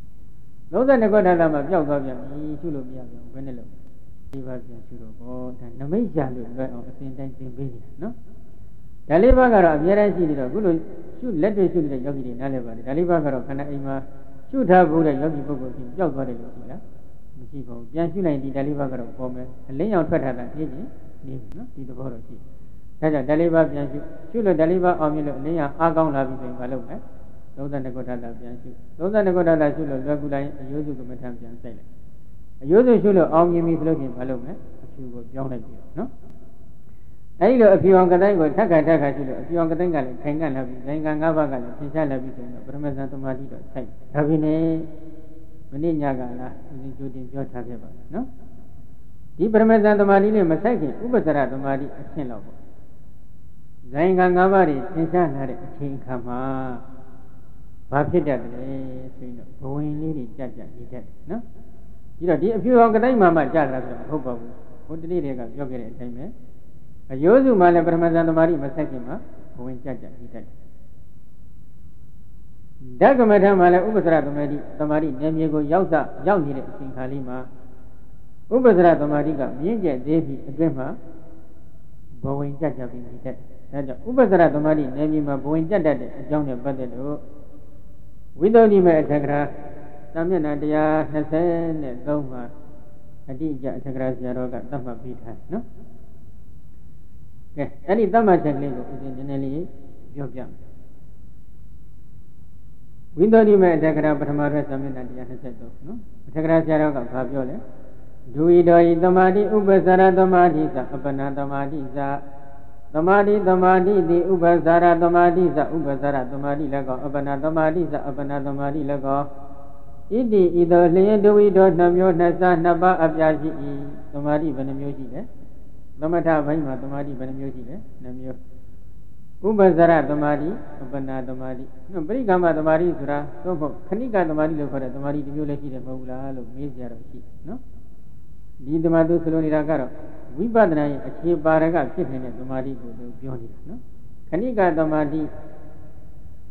32ခုထာတာမှာပျောက်သွားပြန်ပြီရှုလို့မရပြန်ဘယ်နဲ့လို့ဒီပါပြန်ရှုတော့ဘောဒါနမိတ်ရှာလို့လွယ်အောင်အစဉ်တိုင်းသင်ပေးနေတာနော်ဒါလေးပါကတော့အများတိုင်းရှိနေတော့အခုလိုရှုလက်တွေ့ရှုနေတဲ့ယောဂီတွေနားလည်ပါတယ်ဒါလေးပါကတော့ခန္ဓာအိမ်မှာရှုထားဖို့တဲ့ယောဂီပုဂ္ဂိုလ်ချင်းပျောက်သွားတယ်လို့ရှိလားမရှိပါဘူးပြန်ရှုလိုက်ဒီဓာလေးပါးကတော့ပေါ်မယ်အလင်းရောင်ထွက်ထားတာနေချင်းနေပြီနော်ဒီသဘောတော့ရှိဒါကြောင့်ဓာလေးပါးပြန်ရှုလို့ဓာလေးပါးအောင်မြင်လို့အလင်းရောင်အားကောင်းလာပြီဆိုရင်မလုပ်နဲ့32ခုထာတာပြန်ရှု32ခုထာတာရှုလို့လွယ်ကူလိုက်အယုစုကမထံပြန်စိုက်လိုက်အယုစုရှုလို့အောင်မြင်ပြီဆိုလို့ရှိရင်မလုပ်နဲ့အဖြူကိုပြောင်းလိုက်ပြီနော်အဲဒီလိုအဖြူအောင်ကတိုင်းကိုထက်ခါရှုလို့အဖြူအောင်ကတိုင်းကလည်းခိုင်ကန့်လာပြီခိုင်ကန့်၅ပါးကလည်းသင်ရှားလာပြီဆိုရင်တော့ပရမဇန်သမာဓိတော့စိုက်ဒါပြီနဲ့မနေ့ညကလားဦးဇင်းကြိုတင်ပြောထားခဲ့ပါနော်ဒီပရမဇန်သမာဓိနဲ့မဆိုင်ခင်ဥပ္ပစရသမာဓိအဆင့်လောက်ပေါ့ဇိုင်က၅ပါးတွေသင်ရှားလာတဲ့အချိန်ခါမှာဘာဖြစ်တတ်တယ်ဆိုရင်တော့ဘဝင်လေးတွေကြနေတတ်တယ်နော်ဒီတော့ဒီအဖြူအောင်ကတိုင်းမှကြတာဆိုတော့မဟုတ်ပါဘူးဟိုတနေ့တည်းကပြောခဲ့တဲ့အတိုင်းပဲအယောစုမှလည်းပရမဇန်သမာဓိမဆိုင်ခင်မှာဘဝင်ကြနေတတ်တယ်ဓကမထမှာလည်းဥပ္ပစရသမာဓိဉာဏ်မြေကိုရောက်နေတဲ့အချိန်ခါလေးမှာဥပ္ပစရသမာဓိကမြင့်ကျက်သေးပြီးအတွင်းမှာဘဝင်ကြပြီးနေတတ်တယ်ဒါကြောင့်ဥပ္ပစရသမာဓိဉာဏ်မြေမှာဘဝင်ကြတတ်တဲ့အကြောင်းနဲ့ပတ်သက်လို့ဝိသုဒ္ဓိမေအထက်ကရာသာမျက်နှာ123မှာအတိအကျအထက်ကရာဆရာတော်ကသတ်မှတ်ပေးထားတယ်နော်ကဲအဲ့ဒီသတ်မှတ်ချက်ကလေးကိုဦးဇင်းနည်းနည်းလေးပြောပြမယ်ဝိသုဒ္ဓိမေအထက်ကရာပထမရသာမျက်နှာ123နော်အထက်ကရာဆရာတော်ကဘာပြောလဲဒုဝိတောဤသမာဓိဥပ္ပစရသမာဓိသအပ္ပနာသမာဓိသသမာဓိတိဥပ္ပစရသမာဓိသဥပ္ပစရသမာဓိလည်းကောအပ္ပနာသမာဓိသအပ္ပနာသမာဓိလည်းကောဣတိဤသို့လျင်ဒုဝိတော2မျိုး2စား2ပါးအပြာရှိ၏သမာဓိဘယ်နှမျိုးရှိလဲသမထဘိုင်းမှာသမာဓိဘယ်နှမျိုးရှိလဲ2မျိုးဥပ္ပစရသမာဓိအပ္ပနာသမာဓိပရိက္ခမသမာဓိဆိုတာသို့မဟုတ်ခဏိကသမာဓိလို့ခေါ်တဲ့သမာဓိတစ်မျိုးလည်းရှိတယ်မဟုတ်လားလို့မေးကြတော့ရှိနော်ဒီသမာဓိဆိုလိုနေတာကတော့ဝိပဿနာရဲ့အခြေပါရကဖြစ်နေတဲ့သမာဓိကိုသူပြောနေတာနော်ခဏိကသမာဓိ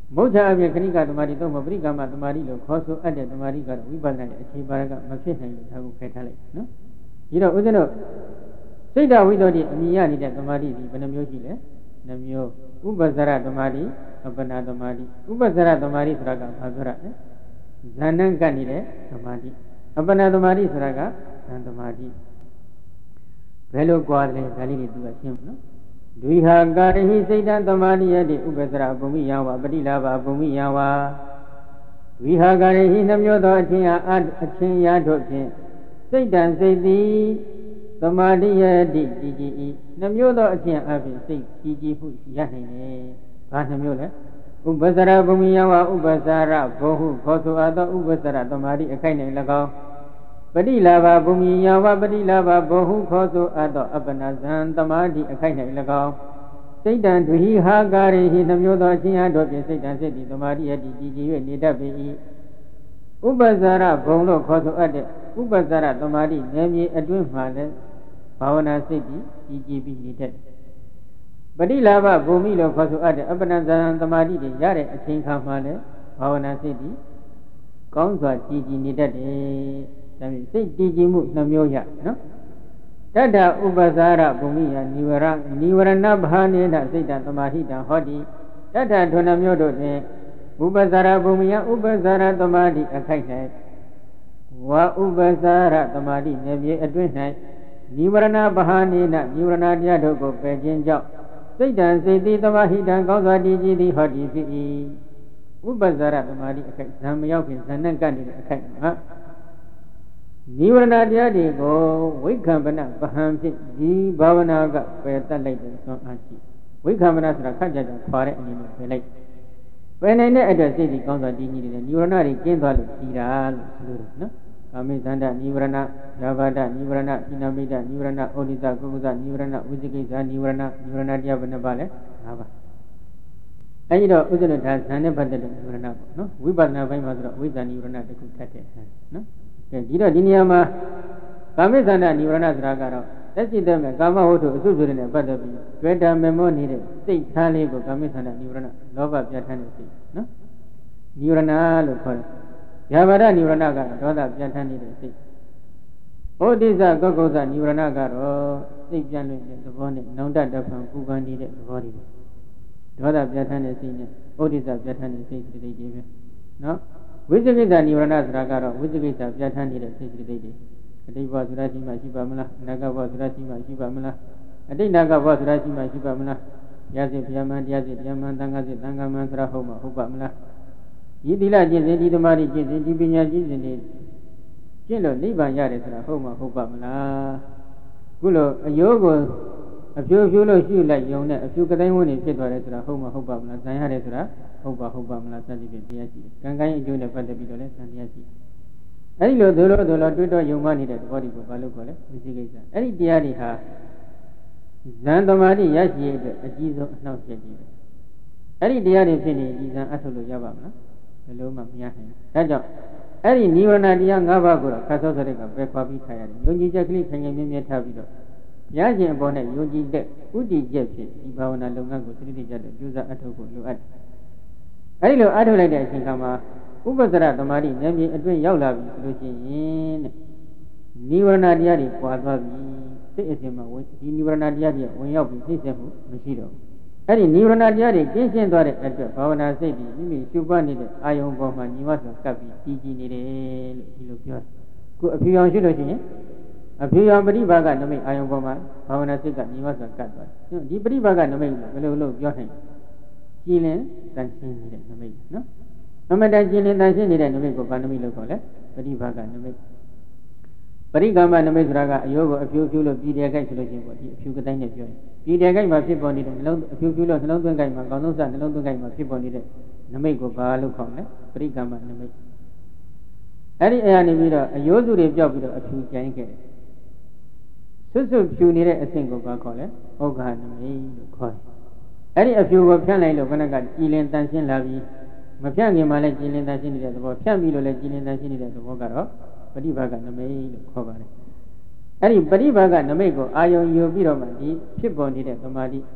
မုဋ္ဌအပြင်ခဏိကသမာဓိတော့မပရိကမသမာဓိလို့ခေါ်ဆိုအပ်တဲ့သမာဓိကတော့ဝိပဿနာရဲ့အခြေပါရကမဖြစ်နိုင်လို့ဒါကိုဖယ်ထားလိုက်နော်ဒီတော့ဦးဇင်းတို့စိတ်ဓာဝိတ္တိအမိရနေတဲ့သမာဓိဒီဘယ်နှမျိုးရှိလဲနှမျိုးဥပ္ပဇ္ဇရသမာဓိအပ္ပနာသမာဓိဥပ္ပဇ္ဇရသမာဓိဆိုတာကဘာပြောရလဲဇာဏံကတ်နေတဲ့သမာဓိအပ္ပနာသမာဓိဆိုတာကဇန်သမာဓိဘယ်လိုကြွားတယ်ဒါလေးတွေသူကရှင်းနော်ဒွိဟာကာရဟိစိတ်တသမာဓိယတိဥပ္ပဇ္ဇရဘုံမိယဝပฏิလာဘဘုံမိယဝဒွိဟာကာရဟိနှမျိုးသောအချင်းရာတို့ဖြင့်စိတ်တံစိတ်သည်သမာဓိယတိကြည်ကြည်ဤနှမျိုးသောအချင်းအပြင်စိတ်ကြည်ကြည်မှုရနိုင်တယ်ဘာနှမျိုးလဲဥပ္ပဇ္ဇရဘုံမိယဝဥပ္ပဇ္ဇရဘုံဟုခေါ်ဆိုအပ်သောဥပ္ပဇ္ဇရသမာဓိအခိုက်၌၎င်းပฏิလာဘဘုံမိယဝပฏิလာဘဘုံဟုခေါ်ဆိုအပ်သောအပ္ပနာဇံသမာဓိအခိုက်၌၎င်းစိတ်တံဒွိဟာကာရိဟိနှမျိုးသောအချင်းအားတို့ဖြင့်စိတ်တံစိတ်သည်သမာဓိယတိကြည်ကြည်၍နေတတ်ပေ၏ဥပ္ပဇ္ဇရဘုံလို့ခေါ်ဆိုအပ်တဲ့ဥပ္ပဇ္ဇရသမာဓိနယ်မြေအတွင်းမှာလည်းဘာဝနာစိတ်သည်ကြည်ကြည်ပြီးနေတတ်ပฏิလာဘဘုံမိလို့ခေါ်ဆိုအပ်တဲ့အပ္ပနာဇံသမာဓိတွေရတဲ့အချိန်ခါမှာလည်းဘာဝနာစိတ်သည်ကောင်းစွာကြည်ကြည်နေတတ်တယ်ဒါဖြင့်စိတ်ကြည်ကြည်မှုနှမျိုးရနော်တတ္တဥပ္ပဇာရဘုံမိယနိဝရဏဘာနိဒစိတ်တသမာဓိတံဟောတိတတ္တထွဏမျိုးတို့ဖြင့်ဥပ္ပဇာရဘုံမိယဥပ္ပဇာရသမာဓိအခိုက်၌ဝါဥပ္ပဇာရသမာဓိနယ်မြေအတွင်း၌နိဝရဏဘာနိဒနိဝရဏတရားတို့ကိုပယ်ခြင်းကြောင့်စိတ်တံစိတ်တိသမာဟိတံကောင်းစွာတည်ကြည်သည်ဟောတိဖြစ်၏ဥပ္ပဇာရသမာဓိအခိုက်ဇံမရောက်ခင်ဇန်နဲ့ကပ်နေတဲ့အခိုက်မှာနိဝရဏတရားတွေကိုဝိက္ခမနပဟံဖြင့်ဒီဘာဝနာကပယ်တတ်လိုက်တဲ့သွန်အားရှိဝိက္ခမနဆိုတာခက်ကြကြခွာတဲ့အနေနဲ့ပယ်လိုက်ပယ်နိုင်တဲ့အတွက်စိတ်ကြီးကောင်းစွာတည်ကြည်နေတဲ့နိဝရဏတွေကျင်းသွားလို့တည်တာလို့ဆိုလို့နော်ကာမိသန္တနိဝရဏယာဘာဒနိဝရဏဣနမိတနိဝရဏဩဒိသကုက္ကုဇနိဝရဏဝိဇိကိဇာနိဝရဏတရားဘယ်နှပါလဲ၅ပါးအဲဒီတော့ဥစ္စနဒါဇန်နဲ့ပတ်သက်တဲ့နိဝရဏပေါ့နော်ဝိပဿနာပိုင်းမှာဆိုတော့ဝိဇ္ဇာနိဝရဏတခုထပ်တယ်နော်ဒီတော့ဒီနေရာမှာကာမိသန္တနိဝရဏဆိုတာကတော့လက်ရှိတည်းမှာကာမဝတ္ထုအစုစုတွေနဲ့ပတ်သက်ပြီးတွေ့တာမေမောနေတဲ့စိတ်ထားလေးကိုကာမိသန္တနိဝရဏလောဘပြဋ္ဌာန်းတဲ့စိတ်နော်နိဝရဏလို့ခေါ်တယ်။ယာဘာဒနိဝရဏကဒေါသပြဋ္ဌာန်းနေတဲ့စိတ်။ဩဒိသကုက္ကုဇနိဝရဏကတော့စိတ်ပြန့်လွင့်တဲ့သဘောနဲ့နောင်တတဖန်ပူပန်နေတဲ့သဘောတွေပဲ။ဒေါသပြဋ္ဌာန်းတဲ့စိတ်နဲ့ဩဒိသပြဋ္ဌာန်းတဲ့စိတ်တွေပဲနော်ဝိသေကိစ္စနိဝရဏဆိုတာကတော့ဝိသေကိစ္စပြဋ္ဌာန်းနေတဲ့စိတ်စိတ်တွေအတိတ်ဘဝဆိုတာရှိမှရှိပါမလားအနာဂတ်ဘဝဆိုတာရှိမှရှိပါမလားအတိတ်နာဂတ်ဘဝဆိုတာရှိမှရှိပါမလားတရားစစ်ဘုရားမန်တရားစစ်တရားမန်သံဃာစစ်သံဃာမန်ဆိုတာဟုတ်မှဟုတ်ပါမလားဒီသီလကျင့်စဉ်ဒီဓမ္မတွေကျင့်စဉ်ဒီပညာကျင့်စဉ်တွေကျင့်လို့နိဗ္ဗာန်ရတယ်ဆိုတာဟုတ်မှဟုတ်ပါမလားခုလိုအယိုးကိုအဖြူဖြူလို့ရှုလိုက်ယုံနဲ့အဖြူကတိုင်းဝန်းနေဖြစ်သွားတယ်ဆိုတာဟုတ်မှဟုတ်ပါမလားဇံရတယ်ဆိုတာဟုတ်ပါမလားစသဖြင့်တရားရှိတယ်ကံကံအကျိုးနဲ့ပတ်သက်ပြီးတော့လည်းဇံတရားရှိတယ်အဲဒီလိုဒုလိုတွေ့တော့ယုံမှနေတဲ့သဘောတွေကိုဘာလို့ခေါ်လဲဝိသိကိစ္စအဲ့ဒီတရားတွေဟာဇံသမာဓိရရှိရတဲ့အကြီးဆုံးအနှောက်အယှက်တွေပဲအဲ့ဒီတရားတွေဖြစ်နေဒီဇံအထုတ်လို့ရပါမလားဘယ်လိုမှမရနိုင်ဘူးဒါကြောင့်အဲ့ဒီနိဝရဏတရား၅ပါးကိုတော့ခါသောစရိတ်ကပဲခွာပြီးထားရတယ်ယုံကြည်ချက်ကလေးခိုင်ခိုင်မြဲမြဲထားပြီးတော့ရခြင်းအပေါ်နဲ့ယုံကြည်တဲ့ဥတည်ချက်ဖြင့်ဒီဘာဝနာလုပ်ငန်းကိုစရိတိကျတဲ့ကျူးစာအထုတ်ဖို့လိုအပ်တယ်အဲ့ဒီလိုအထုတ်လိုက်တဲ့အချိန်ခါမှာဥပ္ပဇ္ဇရသမာဓိဉာဏ်မြင်အတွင်းရောက်လာပြီဆိုလို့ရှိရင်တဲ့နိဝရဏတရားတွေပွာသွားပြီစိတ်အစဉ်မှာဒီနိဝရဏတရားတွေဝင်ရောက်ပြီးသိစေမှုမရှိတော့ဘူးအဲ့ဒီနိဝရဏတရားတွေကင်းရှင်းသွားတဲ့အတွက်ဘာဝနာစိတ်ဒီမိမိရှုပွားနေတဲ့အာယုံပေါ်မှာညီမစွာကပ်ပြီးကြည်ကြည်နေတယ်လို့ဒီလိုပြောတယ်ခုအဖြူရောင်ရှုလို့ရှိရင်အဖြူရောင်ပရိပါကနမိတ်အာယုံပေါ်မှာဘာဝနာစိတ်ကညီမစွာကပ်သွားတယ်ဒီပရိပါကနမိတ်ကိုဘယ်လိုလုပ်ပြောနိုင်ကြည်လင်တန်ရှင်းနေတဲ့နမိတ်နော်အမတန်ကျင်လင်းတန်ရှင်းနေတဲ့နမိတ်ကိုဘာနမိတ်လို့ခေါ်လဲပရိဘာကနမိတ်ပရိကမ္မနမိတ်ဆိုတာကအယိုးကိုအဖြူဖြူလို့ပြည်တယ်ကြိုက်ဆိုလို့ရှိရင်ပေါ့ဒီအဖြူကတိုင်းနဲ့ပြောရင်ပြည်တယ်ကြိုက်မှာဖြစ်ပေါ်နေတဲ့နှလုံးအဖြူဖြူလို့နှလုံးသွင်းကြိုက်မှာကောင်းဆုံးစနှလုံးသွင်းကြိုက်မှာဖြစ်ပေါ်နေတဲ့နမိတ်ကိုဘာလို့ခေါ်လဲပရိကမ္မနမိတ်အဲ့ဒီအရာနေပြီးတော့အယိုးစုတွေပြောက်ပြီးတော့အဖြူကျန်ခဲ့တယ်ဆွတ်ဖြူနေတဲ့အဆင့်ကိုဘာခေါ်လဲဩဃနမိတ်လို့ခေါ်တယ်အဲ့ဒီအဖြူကိုဖြန့်လိုက်လို့ခဏကကြည်လင်တန်ရှင်းလာပြီးမဖြန့်ခင်မှာလည်းကြည်လင်တန်ရှင်းနေတဲ့သဘောဖြန့်ပြီးလို့လည်းကြည်လင်တန်ရှင်းနေတဲ့သဘောကတော့ပฏิဘာကနမိတ်လို့ခေါ်ပါတယ်အဲ့ဒီပฏิဘာကနမိတ်ကိုအာယုံယူပြီးတော့မှဒီဖြစ်ပေါ်နေတဲ့သမာဓိ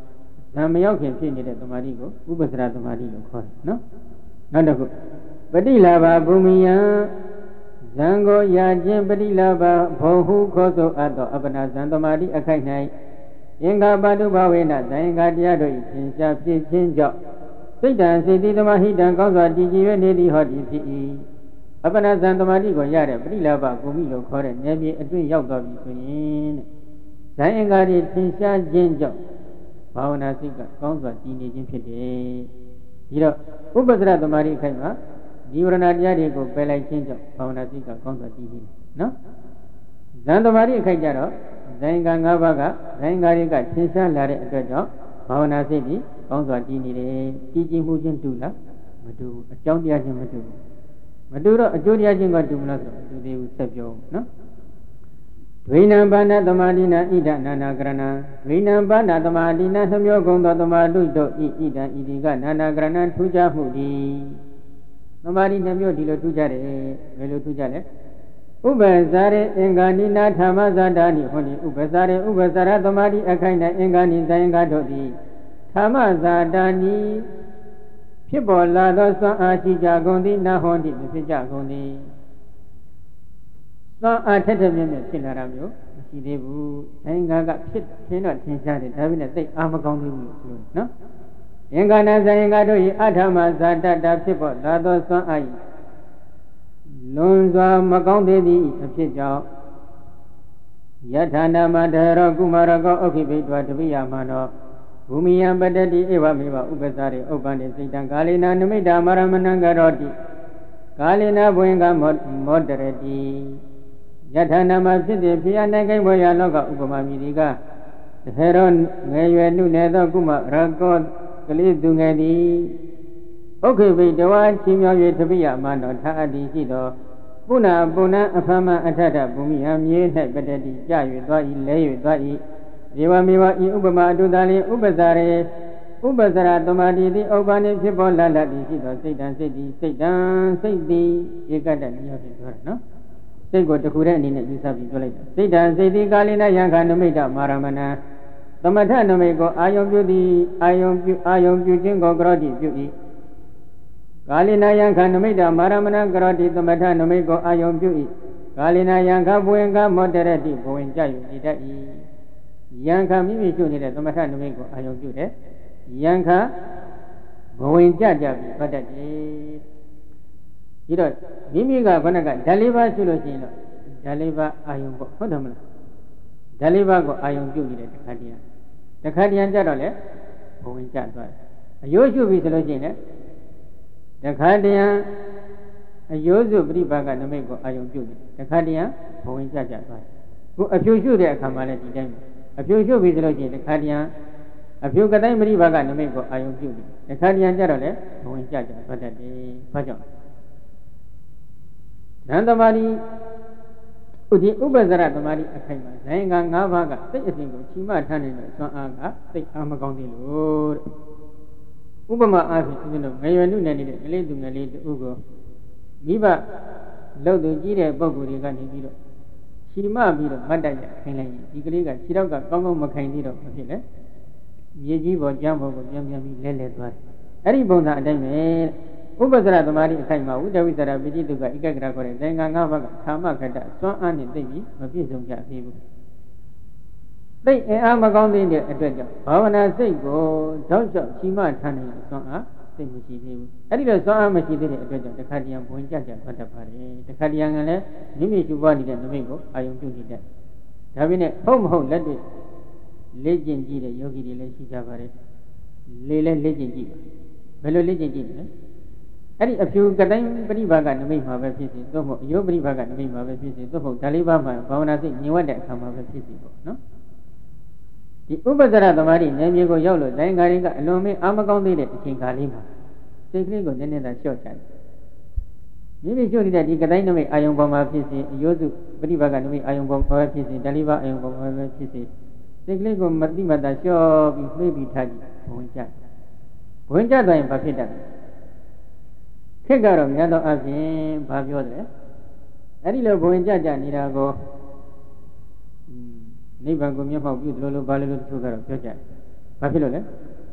ဇံမရောက်ခင်ဖြစ်နေတဲ့သမာဓိကိုဥပ္ပစရသမာဓိလို့ခေါ်တယ်နော်နောက်တစ်ခုပฏิလာဘဘူမိယံဇံကိုရာခြင်းပฏิလာဘဘုံဟုခေါ်ဆိုအပ်သောအပ္ပနာဇံသမာဓိအခိုက်၌အင်္ဂါပါတုဘဝေနဇံဃာတရားတို့၏သင်္ချာဖြစ်ခြင်းကြောင့်စိတ်တံစေတိသမဟိတံကောင်းစွာတည်ကြည်၍နေသည်ဟောသည်ဖြစ်၏အပ္ပနာဇံသမာဓိကိုရတဲ့ပฏิလာဘဘူမိလို့ခေါ်တဲ့နယ်မြေအတွင်းရောက်သွားပြီဆိုရင်ဇံအင်္ဂါတွေသင်္ချာခြင်းကြောင့်ဘာဝနာစိတ်ကကောင်းစွာတည်နေခြင်းဖြစ်တယ်ဒီတော့ဥပ္ပစရသမာဓိခိုက်မှာဒီဝရဏတရားတွေကိုပယ်လိုက်ခြင်းကြောင့်ဘာဝနာစိတ်ကကောင်းစွာတည်နေတယ်နော်ဇံသမာဓိအခိုက်ကြတော့ဇံက၅ပါးကဇံဃာတွေကသင်္ချာလာတဲ့အတွက်ကြောင့်ဘာဝနာစိတ်ကြီးကောင်းစွာတည်နေတယ်တည်ကြည်မှုချင်းတူလားမတူဘူးအကြောင်းတရားချင်းမတူဘူးမတူတော့အကျိုးတရားချင်းကတူမလားဆိုတော့မတူသေးဘူးဆက်ပြောနော်ဒွိနံဘာနာသမာဓိနာဣဒနာနာကရဏံဒွိနံဘာနာသမာဓိနာနှမျိုးကုန်သောသမာဓိတို့ဣဒံဣဒီကနာနာကရဏံထူးခြားမှုသည်သမာဓိနှမျိုးဒီလိုထူးခြားတယ်ဘယ်လိုထူးခြားလဲဥပ္ပဇာရေအင်္ဂါနိနာဓမ္မဇာတာနိဟောတိဥပ္ပဇာရေဥပ္ပဇာရသမာဓိအခိုင်၌အင်္ဂါနိဇာယင်္ဂါတို့သည်ဓမ္မဇာတာနိဖြစ်ပေါ်လာသောစွမ်းအားရှိကြကုန်သည်နာဟောတိမဖြစ်ကြကုန်သည်စွမ်းအားထက်ထက်မြက်မြက်ဖြစ်လာတာမျိုးမရှိသေးဘူးအင်္ဂါကဖြစ်ထင်းတော့ထင်ရှားတယ်ဒါပေမဲ့သိအားမကောင်းသေးဘူးလို့ပြောတယ်နော်အင်္ဂါနာဇာယင်္ဂါတို့၏အဓမ္မဇာတတာဖြစ်ပေါ်လာသောစွမ်းအားလွန်စွာမကောင်းသေးသည့်အဖြစ်ကြောင့်ယထာနာမတရောကုမာရကောဥခိဘိတွာတပိယမနောဘူမိယံပတတိဧဝမေဝဥပ္ပဇာရေဥပ္ပန္တိစိတံကာလေနာနမိတာမရမဏံကရောတိကာလေနာဘွင်ကမောတရတိယထာနာမဖြစ်သည်ဖြစ်ရနိုင်ကိဘွေရလောကဥပမာမိဒီကတထေရောငယ်ရွယ်နှုနယ်သောကုမရကောကလေးသူငယ်သည်ဥခိဘိတဝါချီးမြှောက်၍တပိယမနောထာအတ္တိရှိသောပုဏ္ဏပုဏ္ဏအဖမအထထဘူမိယံမြေ၌ပတတိကြ၍သွား၏လဲ၍သွား၏ဒေဝမေဝဤဥပမာအတုသာလင်ဥပ္ပဇာရေဥပ္ပဇာရသမာဓိသည်ဥပ္ပန္နိဖြစ်ပေါ်လာတတ်သည်ရှိသောစိတ်တံစိတ်သည်စိတ်တံစိတ်သည်ဧကတ္တနိယောဖြင့်ပြောတာနော်စိတ်ကိုတခုတည်းအနေနဲ့ယူဆပြီးပြောလိုက်တာစိတ်တံစိတ်သည်ကာလိနယံခနမိတ္တမာရမဏံသမထနမိတ်ကိုအာယုံပြုသည်အာယုံပြုခြင်းကိုကရောတိပြု၏ကာလိနာယံခနမိတ္တမာရမဏံကရောတိသမထနမိတ်ကိုအာယုံပြု၏ကာလိနာယံခဘဝင်ကမောတရတိဘဝင်ကြ၍နေတတ်၏ယံခမိမိရှုနေတဲ့သမထနမိတ်ကိုအာယုံပြုတယ်ယံခဘဝင်ကြပြီးပတ်တတ်တယ်ဒီတော့မိမိကခဏကဓာတ်လေးပါးရှုလို့ရှိရင်တော့ဓာတ်လေးပါးအာယုံပေါ့ဟုတ်တယ်မလားဓာတ်လေးပါးကိုအာယုံပြုနေတဲ့တခါတည်းကြတော့လေဘဝင်ကြသွားတယ်အယိုးရှုပြီဆိုလို့ရှိရင်လည်းတခါတည်းအယိုးစုပရိပါကနမိတ်ကိုအာယုံပြုတယ်တခါတည်းဘဝင်ကြသွားတယ်ခုအဖြူရှုတဲ့အခါမှာလည်းဒီတိုင်းအဖြူရှုပြီဆိုလို့ရှိရင်တခါတည်းအဖြူကတိုင်းပရိပါကနမိတ်ကိုအာယုံပြုတယ်တခါတည်းကြတော့လေဘဝင်ကြသွားတတ်တယ်ဘာကြောင့်ဉာဏ်သမာဓိဥဒိဥပ္ပဇရသမာဓိအခိုင်မှာဇာယင်္ဂါ၅ပါးကစိတ်အစဉ်ကိုချီမထားနေတဲ့စွမ်းအားကစိတ်အားမကောင်းသေးလို့တဲ့ဥပမာအားဖြင့်ဦးဇင်းတို့ငယ်ရွယ်နုနယ်နေတဲ့ကလေးသူငယ်လေးတူကိုမိဘလှုပ်သူကြီးတဲ့ပုံကိုယ်တွေကနေပြီးတော့ချီမပြီးတော့မတ်တက်ရခိုင်းလိုက်ရင်ဒီကလေးကခြေထောက်ကကောင်းကောင်းမခိုင်သေးတော့မဖြစ်လေမြေကြီးပေါ်ကြမ်းပေါ်ကိုပြန်ပြီးလဲသွားတယ်အဲ့ဒီပုံစံအတိုင်းပဲဥပ္ပဇရသမာဓိအခိုက်မှာဝိတဝိသရပိဋိတုကဧကဂရခေါ်တဲ့ဇင်္ဂါ၅ပါးကသာမခတ္တစွမ်းအားနဲ့သိပြီးမပြည့်စုံကြသေးဘူးသိအင်အားမကောင်းသေးတဲ့အတွက်ကြောင့်ဘာဝနာစိတ်ကိုတောက်လျှောက်ချီမထားနေတဲ့စွမ်းအားသိမရှိသေးဘူးအဲ့ဒီတော့စွမ်းအားမရှိသေးတဲ့အတွက်ကြောင့်တခါတည်းဘဝင်ကြကြပတ်တတ်ပါတယ်တခါတည်းကလည်းမိမိရှုပွားနေတဲ့နမိတ်ကိုအာယုံပြုနေတတ်ဒါပေမဲ့ဟုတ်မဟုတ်လက်တွေ့လေ့ကျင့်ကြည့်တဲ့ယောဂီတွေလည်းရှိကြပါတယ်လေ့ကျင့်ကြည့်ပါဘယ်လိုလေ့ကျင့်ကြည့်လဲအဲ့ဒီအဖြူကတိုင်းပရိပါကနမိတ်မှာပဲဖြစ်စီသို့မဟုတ်အယုပရိပါကနမိတ်မှာပဲဖြစ်စီသို့မဟုတ်ဓာလေးပါးမှာဘာဝနာစိတ်ညင်ဝတ်တဲ့အခါမှာပဲဖြစ်စီပေါ့နော်ဒီဥပ္ပဇရသမာဓိနယ်မြေကိုရောက်လို့တိုင်းကားတွေကအလွန်မင်းအာမကောင်းသေးတဲ့အချိန်ကာလလေးမှာစိတ်ကလေးကိုနည်းနည်းသာလျှော့ချတယ်မိမိလျှော့နေတဲ့ဒီကတိုင်းနမိတ်အာယုံပေါ်မှာဖြစ်စီအယုစုပရိပါကနမိတ်အာယုံပေါ်မှာပဲဖြစ်စီဓာလေးပါးအာယုံပေါ်မှာပဲဖြစ်စီစိတ်ကလေးကိုမတိမတာလျှော့ပြီးမှေးပြီးထားကြည့်ဝင်ကြသွားရင်ဘာဖြစ်တတ်လဲခေတ်ကတော့များသောအားဖြင့်ဘာပြောတယ်အဲ့ဒီလိုဘဝင်ကြနေတာကိုနိဗ္ဗာန်ကိုမျက်မှောက်ပြုသလိုလိုဘာလို့တချို့ကတော့ပြောကြတယ်ဘာဖြစ်လို့လဲ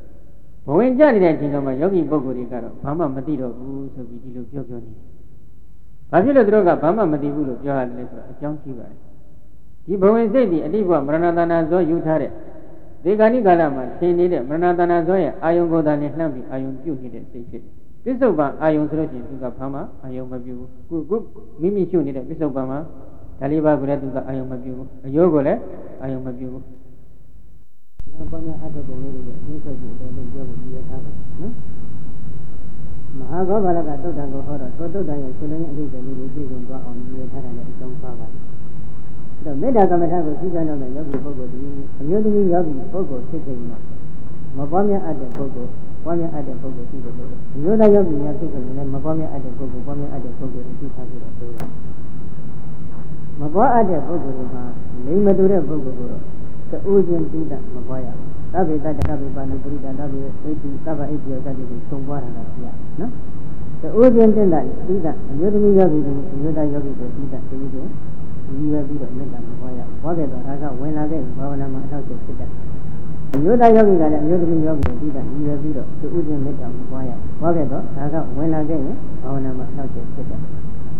ဘဝင်ကြနေတဲ့အချိန်တော့မှယောဂီပုဂ္ဂိုလ်တွေကတော့ဘာမှမသိတော့ဘူးဆိုပြီးဒီလိုပြောနေတယ်။ဘာဖြစ်လို့သူတို့ကဘာမှမသိဘူးလို့ပြောရတယ်လဲဆိုတော့အကြောင်းရှိပါတယ်။ဒီဘဝင်စိတ်ဒီအတိဘဝမရဏတဏဇောယူထားတဲ့ဒီကာဏိကာလမှာသင်နေတဲ့မရဏတဏဇောရဲ့အာယုံကိုယ်တိုင်နဲ့လှမ်းပြီးအာယုံပြုတ်နေတဲ့စိတ်ဖြစ်တယ်။ပစ္စုပန်အာယုံဆိုလို့ရှိရင်သူကဘာမှအာယုံမပြုဘူး။ခုမိမိရှုနေတဲ့ပစ္စုပန်မှာဒါလေးပါးကိုလည်းသူကအာယုံမပြုဘူး။အယောကိုလည်းအာယုံမပြုဘူး။ဘာမှအတ္တပုံလေးတွေအင်းဆက်ပြီးတော့ပြောဖို့ရထားတယ်နော်။မဟာဂောဘာလကသုတ်တံကိုဟောတော့သုတ်တံရဲ့ရှင်လုံးရဲ့အဋ္ဌလေးတွေပြည့်စုံသွားအောင်ရထားတယ်အကြောင်းပါပါတယ်။တော့မေတ္တာကမ္မထာကိုသိကြတော့တဲ့ယောဂီပုဂ္ဂိုလ်ဒီအမျိုးသမီးယောဂီပုဂ္ဂိုလ်ဖြစ်နေမှာမပွားများအပ်တဲ့ပုဂ္ဂိုလ်ပွားများအပ်တဲ့ပုဂ္ဂိုလ်ရှိတယ်လို့အမျိုးသားယောဂီများဖြစ်နေတယ်မပွားများအပ်တဲ့ပုဂ္ဂိုလ်ပွားများအပ်တဲ့ပုဂ္ဂိုလ်ကိုသိထားပြီးတော့ပြောတယ်မပွားအပ်တဲ့ပုဂ္ဂိုလ်တွေမှာလိမ္မတူတဲ့ပုဂ္ဂိုလ်ကိုတော့တူးချင်းပြီးတာမပွားရဘူးသဗ္ဗေတ္တဗ္ဗေပါဏိပရိဒသဗ္ဗေအိတိသဗ္ဗအိတိယောသတိကိုသုံးပွားတာကပြရနော်တူးချင်းတင်တာပြီးတာအမျိုးသမီးယောဂီတွေအမျိုးသားယောဂီတွေပြီးတာတူးချင်းရည်ရွယ်ပြီးတော့မေတ္တာမပွားရဘူးပွားခဲ့တော့ဒါကဝင်လာတဲ့ဘာဝနာမှာအထောက်အကူဖြစ်တယ်အမျိုးသားယောဂီကလည်းအမျိုးသမီးယောဂီတွေပြီးတာရည်ရွယ်ပြီးတော့တူးချင်းမေတ္တာမပွားရဘူးပွားခဲ့တော့ဒါကဝင်လာခဲ့ရင်ဘာဝနာမှာအထောက်အကူဖြစ်တယ်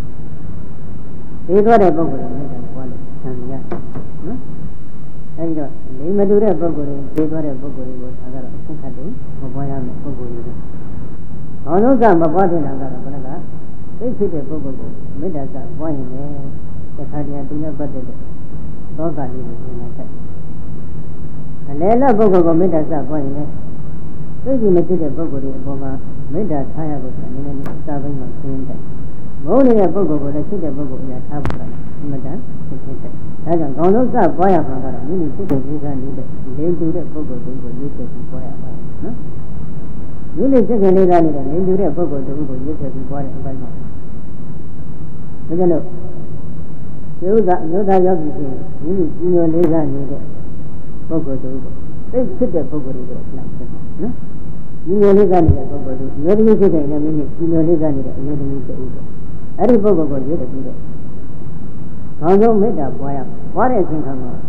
ပြီးသွားတဲ့ပုဂ္ဂိုလ်တွေမေတ္တာပွားလို့ဆံရနော်အဲဒီတော့လိမ္မတူတဲ့ပုဂ္ဂိုလ်တွေပြီးသွားတဲ့ပုဂ္ဂိုလ်တွေကိုဒါကတော့အဆက်ခတ်တယ်မပွားရမယ့်ပုဂ္ဂိုလ်တွေဘောလုံးကမပွားတဲ့နာကတော့ဘယ်ကသိဖြစ်တဲ့ပုဂ္ဂိုလ်ကိုမေတ္တာကပွားရင်လည်းတခါတည်းသူနဲ့ပတ်သက်တဲ့သောကလေးကိုသင်တတ်အလယ်လပုဂ္ဂိုလ်ကိုမေတ္တာစပွားရင်လည်းသိရှိမဖြစ်တဲ့ပုဂ္ဂိုလ်တွေအပေါ်မှာမေတ္တာထားရဖို့ဆိုတာနည်းနည်းအစာပိုင်းမှာသင်တတ်မဟုတ်တဲ့ပုဂ္ဂိုလ်ကိုလည်းဖြစ်တဲ့ပုဂ္ဂိုလ်အရာထားဖို့အမှန်တန်သိတဲ့ဒါကြောင့်ခေါင်းလုံးစပွားရမှာကတော့မိမိဖြစ်တဲ့ဒေသနေတဲ့လိမ္တူတဲ့ပုဂ္ဂိုလ်တွေကိုရွေးချယ်ပြီးပွားရမှာနော်မိမိဖြစ်တဲ့ဒေသနေတဲ့လိမ္တူတဲ့ပုဂ္ဂိုလ်တွေကိုရွေးချယ်ပြီးပွားတဲ့အပိုင်းမှာဒါကြောင့်လို့ဒီဥစ္စာအမျိုးသားယောဂီဖြစ်မိမိကြီးညိုလေးစားနေတဲ့ပုဂ္ဂိုလ်တွေကိုသိဖြစ်တဲ့ပုဂ္ဂိုလ်တွေကိုလိုက်ဖြစ်မှာနော်ကြီးညိုလေးစားနေတဲ့ပုဂ္ဂိုလ်တွေအမျိုးသမီးဖြစ်တဲ့နေမိမိကြီးညိုလေးစားနေတဲ့အမျိုးသမီးတူတယ်အဲ့ဒီပုဂ္ဂိုလ်ကိုရွေးတယ်ပြီးတော့ခေါင်းဆုံးမေတ္တာပွားရပွားတဲ့အချိန်ခါမှာ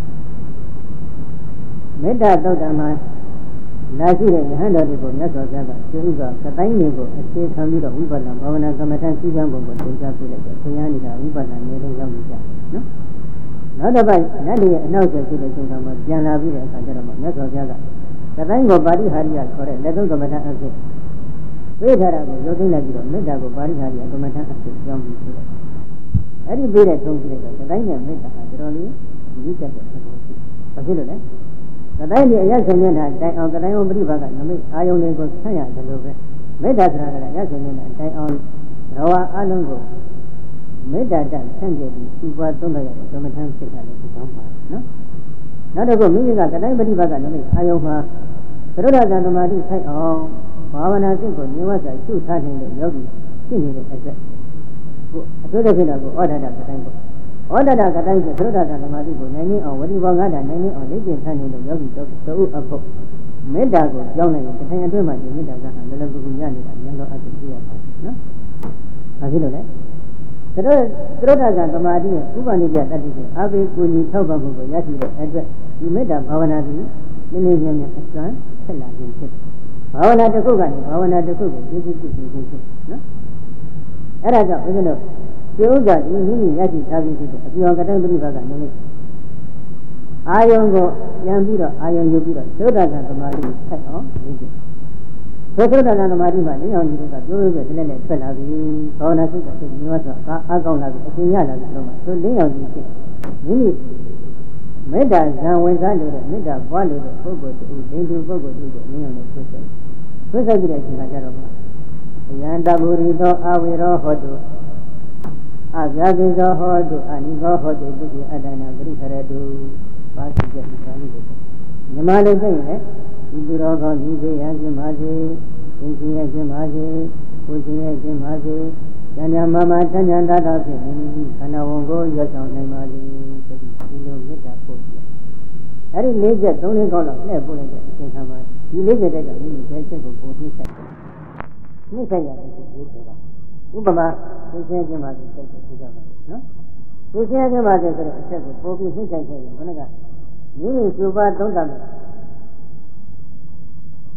မေတ္တာသုတ်တံမှာလာရှိတဲ့ယဟန်တော်တွေကိုမြတ်စွာဘုရားကဒီဥစ္စာကတိုင်းတွေကိုအခြေခံပြီးတော့ဝိပဿနာဘာဝနာကမ္မထန်စည်းကမ်းပုံကိုသင်ကြားပြလိုက်တယ်။ဘုရားနေတာဝိပဿနာနေလုံးရောက်နေကြနော်။နောက်တစ်ပတ်နတ်တွေရဲ့အနောက်ဆက်ရှိတဲ့အချိန်မှာပြန်လာပြီးတဲ့အခါကျတော့မြတ်စွာဘုရားကကတိုင်းကိုပါဠိဟာရိယခေါ်တဲ့လက်သုံးကမ္မထန်အဖြစ်ပေးထားတာကိုရုပ်သိမ်းလိုက်ပြီးတော့မေတ္တာကိုပါဠိဟာရိယကမ္မထန်အဖြစ်ကြောင်းပြီးပြတယ်။အဲ့ဒီပေးတဲ့ထုံးပြလိုက်တော့ကတိုင်းရဲ့မေတ္တာဟာတော်တော်လေးရည်ကျက်တဲ့သဘောရှိ။ဘာဖြစ်လို့လဲ။ကတိုင်းဒီအရဆုံးနေတာတိုင်အောင်ကတိုင်းအောင်ပြိပါကနမိတ်အာယုန်တွေကိုဆန့်ရတယ်လို့ပဲမေတ္တာဆိုတာကလည်းအရဆုံးနေတာတိုင်အောင်ဘဝအလုံးကိုမေတ္တာတဆန့်ကျင်ပြီးသူ့ဘာသုံးရတဲ့ကမ္မထမ်းဖြစ်တာလည်းဒီကောင်းပါနော်နောက်တစ်ခုမိမိကကတိုင်းပြိပါကနမိတ်အာယုန်မှာသရုပ်ရကံသမာဓိဆိုင်အောင်ဘာဝနာစိတ်ကိုဉာဏ်ဝါစာရှုထားနေတဲ့ယောဂီဖြစ်နေတဲ့အသက်ကိုအထူးသဖြင့်တော့ဩဒဒကတိုင်းကိုဩဒဒကတိုင်းဆိုသရုပ်ရကံသမာဓိကိုနိုင်နေအောင်ဝတိဘောငါးတာနိုင်နေအောင်လေ့ကျင့်ထားနေတဲ့ယောဂီတို့တူအဖို့မေတ္တာကိုကြောင်းနိုင်ရင်တစ်ခါအတွင်းမှာဒီမေတ္တာကလည်းလည်းကူရနေတာဉာဏ်တော်အတူပြရပါနော်။ဘာဖြစ်လို့လဲ။သရုပ်ရကံသမာဓိရဲ့ဥပနိပြတတ္တိကိုအာဘေကူညီထောက်ပံ့မှုကိုရရှိတဲ့အတွက်ဒီမေတ္တာဘာဝနာသည်နည်းနည်းချင်းချင်းအစွမ်းဆက်လာခြင်းဖြစ်။ဘာဝနာတစ်ခုကနေဘာဝနာတစ်ခုကိုသိသိသိသိဖြစ်နော်။အဲ့ဒါကြောင့်ဦးဇင်းတို့ဒီဥစ္စာဒီမိမိရရှိထားပြီးဖြစ်တဲ့အပြောင်းကတိုင်းပြိပါကနည်းအာယုံကိုပြန်ပြီးတော့အာယုံယူပြီးတော့သုဒ္ဓကံသမာဓိကိုဆက်အောင်လုပ်ကြည့်။သုဒ္ဓကံသမာဓိမှာဉာဏ်အောင်ကြီးတို့ကပြောလို့ဆိုတဲ့နဲ့ထွက်လာပြီ။ဘာဝနာစိတ်ကသိညောဆိုအကောင်းလာပြီအရှင်ရလာပြီလို့မှသူလင်းအောင်ကြီးဖြစ်မိမိမေတ္တာဇံဝင်စားလို့တဲ့မေတ္တာပွားလို့တဲ့ပုဂ္ဂိုလ်တူဒိဋ္ဌိပုဂ္ဂိုလ်တူတဲ့လင်းအောင်နဲ့ဆွဆက်ဆွဆက်ကြည့်တဲ့အချိန်ကကြတော့မှယန္တဘူရိသောအဝေရောဟောတုအဗျာကိသောဟောတုအနိကောဟောတုပုဂ္ဂိအတ္တနာပရိခရတုပါရှိတဲ့ဒီစာလေးတွေမြမလေးသိရင်လည်းဒီသူတော်ကောင်းဒီဘေးရခြင်းပါစေသင်ရှင်ရဲ့ခြင်းပါစေကိုရှင်ရဲ့ခြင်းပါစေဉာဏ်ဉာဏ်မတန်ဉာဏ်သာဖြင့်မိမိခန္ဓာဝန်ကိုရွတ်ဆောင်နိုင်ပါလေဆိုပြီးဒီလိုမေတ္တာပို့ပြအဲ့ဒီ၄ချက်၃လေးကောင်းတော့လှည့်ပို့လိုက်တဲ့အချိန်ခါမှာဒီ၄ချက်တက်ကမိမိရဲ့စိတ်ကိုပုံနှိမ့်ဆိုင်တယ်နှိမ့်ဆိုင်ရတဲ့ဒီလိုဆိုတာဥပမာသင်ရှင်ခြင်းပါစေစိတ်ကိုသိကြပါနော်သင်ရှင်ခြင်းပါစေဆိုတဲ့အချက်ကိုပို့ပြီးနှိမ့်ဆိုင်ခဲ့ရင်ဘယ်နဲ့ကမိမိစုပါသုံးတတ်မယ်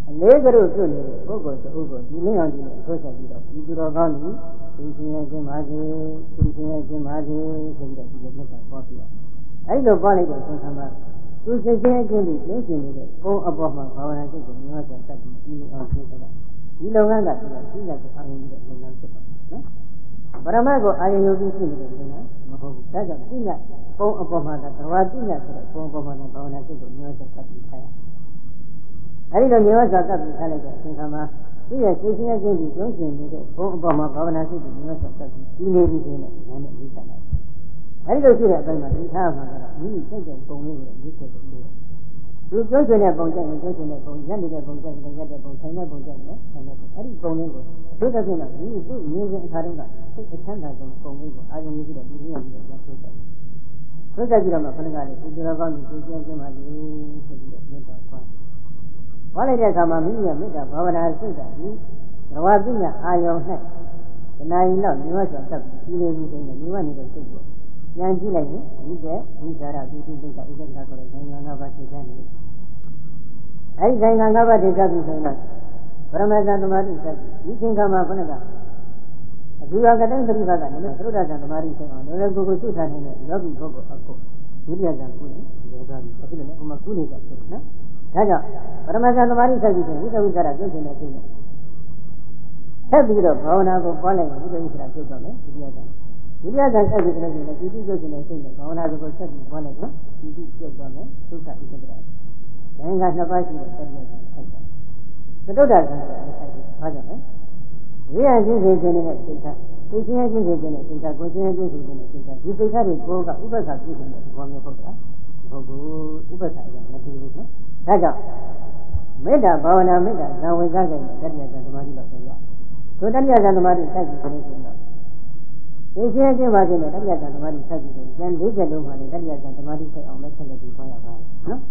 လေးကရုပြုနေတဲ့ပုဂ္ဂိုလ်တူကိုဒီလင်းအောင်ကြည့်လို့ဆိုဆက်ပြီးတော့ဒီသူတော်ကောင်းကြီးဒီရှင်ရဲ့ခြင်းပါစေဒီရှင်ရဲ့ခြင်းပါစေဆိုပြီးတော့ဒီလိုမြတ်တာဟောပြရအဲ့လိုပွားလိုက်တဲ့အချိန်ခါမှာသူစိတ်ချင်းအချင်းကြီးပြင်းပြင်းနေတဲ့ဘုံအပေါ်မှာဘာဝနာစိတ်ကိုမျိုးစွာတက်ပြီးဒီလိုအောင်ဖြစ်တာဒီလုပ်ငန်းကသူကသိရတဲ့အာရုံကြီးတဲ့လုပ်ငန်းဖြစ်တယ်နော်ပရမတ်ကိုအာရုံယူပြီးရှိနေတဲ့လုပ်ငန်းမဟုတ်ဘူးဒါကြောင့်သိရဘုံအပေါ်မှာသဘာဝသိရဆိုတဲ့ဘုံအပေါ်မှာဘာဝနာစိတ်ကိုမျိုးစွာတက်ပြီးခိုင်းအဲဒီလိုမျိုးစွာတက်ပြီးခိုင်းလိုက်တဲ့အချိန်ခါမှာသူရဲ့စိတ်ချင်းအချင်းကြီးကျွမ်းကျင်နေတဲ့ဘုံအပေါ်မှာဘာဝနာစိတ်ကိုမျိုးစွာတက်ပြီးဒီနေပြီးဆိုတဲ့ဉာဏ်နဲ့သိတတ်တယ်အဲဒီလိုရှိတဲ့အပိုင်းမှာဒီထားမှာကတော့မိမိစိတ်တဲ့ပုံလေးကိုမြစ်ချက်လို့ပြောတယ်။သူပြောချင်တဲ့ပုံကြိုက်ရင်ပြောချင်တဲ့ပုံရက်နေတဲ့ပုံကြိုက်ရင်ရက်တဲ့ပုံဆိုင်တဲ့ပုံကြိုက်ရင်ဆိုင်တဲ့ပုံအဲဒီပုံလေးကိုသူတစ်ခုကမိမိသူ့မြင်ခြင်းအခါတုန်းကစိတ်အချမ်းသာဆုံးပုံလေးကိုအာရုံယူပြီးတော့ဒီလိုမျိုးပြန်ဆိုတယ်။ဆိုကြပြီးတော့မှခဏကလေးဒီလိုကောင်းဒီကျင်းကျင်းမှလေးဆိုပြီးတော့မေတ္တာပွား။ပွားလိုက်တဲ့အခါမှာမိမိရဲ့မေတ္တာဘာဝနာစိတ်ကဒီဘဝပညာအာယုံ၌တဏှာကြီးလောက်မြတ်စွာတက်ပြီးဒီလိုမျိုးဆိုရင်မြတ်နေတဲ့စိတ်ကိုပြန်ကြည့်လိုက်ရင်ဒီကဝိဇာရပိဋိပိဋကဥပ္ပဒါဆိုတဲ့ဉာဏ်၅ပါးသိချင်တယ်။အဲဒီဉာဏ်၅ပါးသိချပြီဆိုရင်ပရမဇ္ဇသမာဓိစက်ဒီသင်္ခါမှာခုနကအဒုရကတိပရိပါဒနဲ့သရုဒ္ဒဇံသမာဓိဆိုအောင်လောလောကူကူသုထားနေတဲ့ယောဂီပုဂ္ဂိုလ်အခုဒုတိယဇံကုရင်ရောသွားပြီအခုလည်းဥမာကုလို့ပဲဖြစ်နော်။ဒါကြောင့်ပရမဇ္ဇသမာဓိစက်ပြီးဆိုရင်ဝိသဝိဇာရပြုတ်နေတဲ့စိတ်နဲ့ဆက်ပြီးတော့ဘာဝနာကိုပွားလိုက်ရင်ဝိသဝိဇာရပြုတ်တော့မယ်ဒုတိယဇံဒုတိယဇာတ်ဆက်ပြီးလည်းဒီတိကျကျနဲ့စိတ်နဲ့ဘာဝနာကိုဆက်ပြီးပေါ်လိုက်တော့ဒီတိကျတော့မယ်ဒုက္ခဣတ္တရာ။ဉာဏ်ကနှစ်ပါးရှိတဲ့တတိယဇာတ်ဆက်တယ်။သတုဒ္ဒဇာတ်ဆိုတာဆက်ပြီးဘာကြောင့်လဲ။ဝိရချင်းချင်းချင်းနဲ့စိတ်ထား၊သိချင်းချင်းချင်းနဲ့စိတ်ထား၊ကိုယ်ချင်းချင်းချင်းနဲ့စိတ်ထားဒီစိတ်ထားတွေကိုကဥပ္ပခါပြုနေတဲ့ဘောမျိုးဟုတ်လား။ဟုတ်ဘူးဥပ္ပခါအရင်မတူဘူးနော်။ဒါကြောင့်မေတ္တာဘာဝနာမေတ္တာဇံဝင်စားတဲ့တတိယဇာတ်သမာဓိတော့ပြောရ။ဆိုတတိယဇာတ်သမာဓိဆက်ပြီးဆိုလို့ရှိရင်တော့ဒီရှင်းချင်းပါခြင်းနဲ့တတိယဇာတ်သမာဓိဆက်ပြီးဆိုရင်၄ချက်လုံးမှာလည်းတတိယဇာတ်သမာဓိဆက်အောင်လည်းဆက်လက်ပြီးပွားရပါတယ်နော်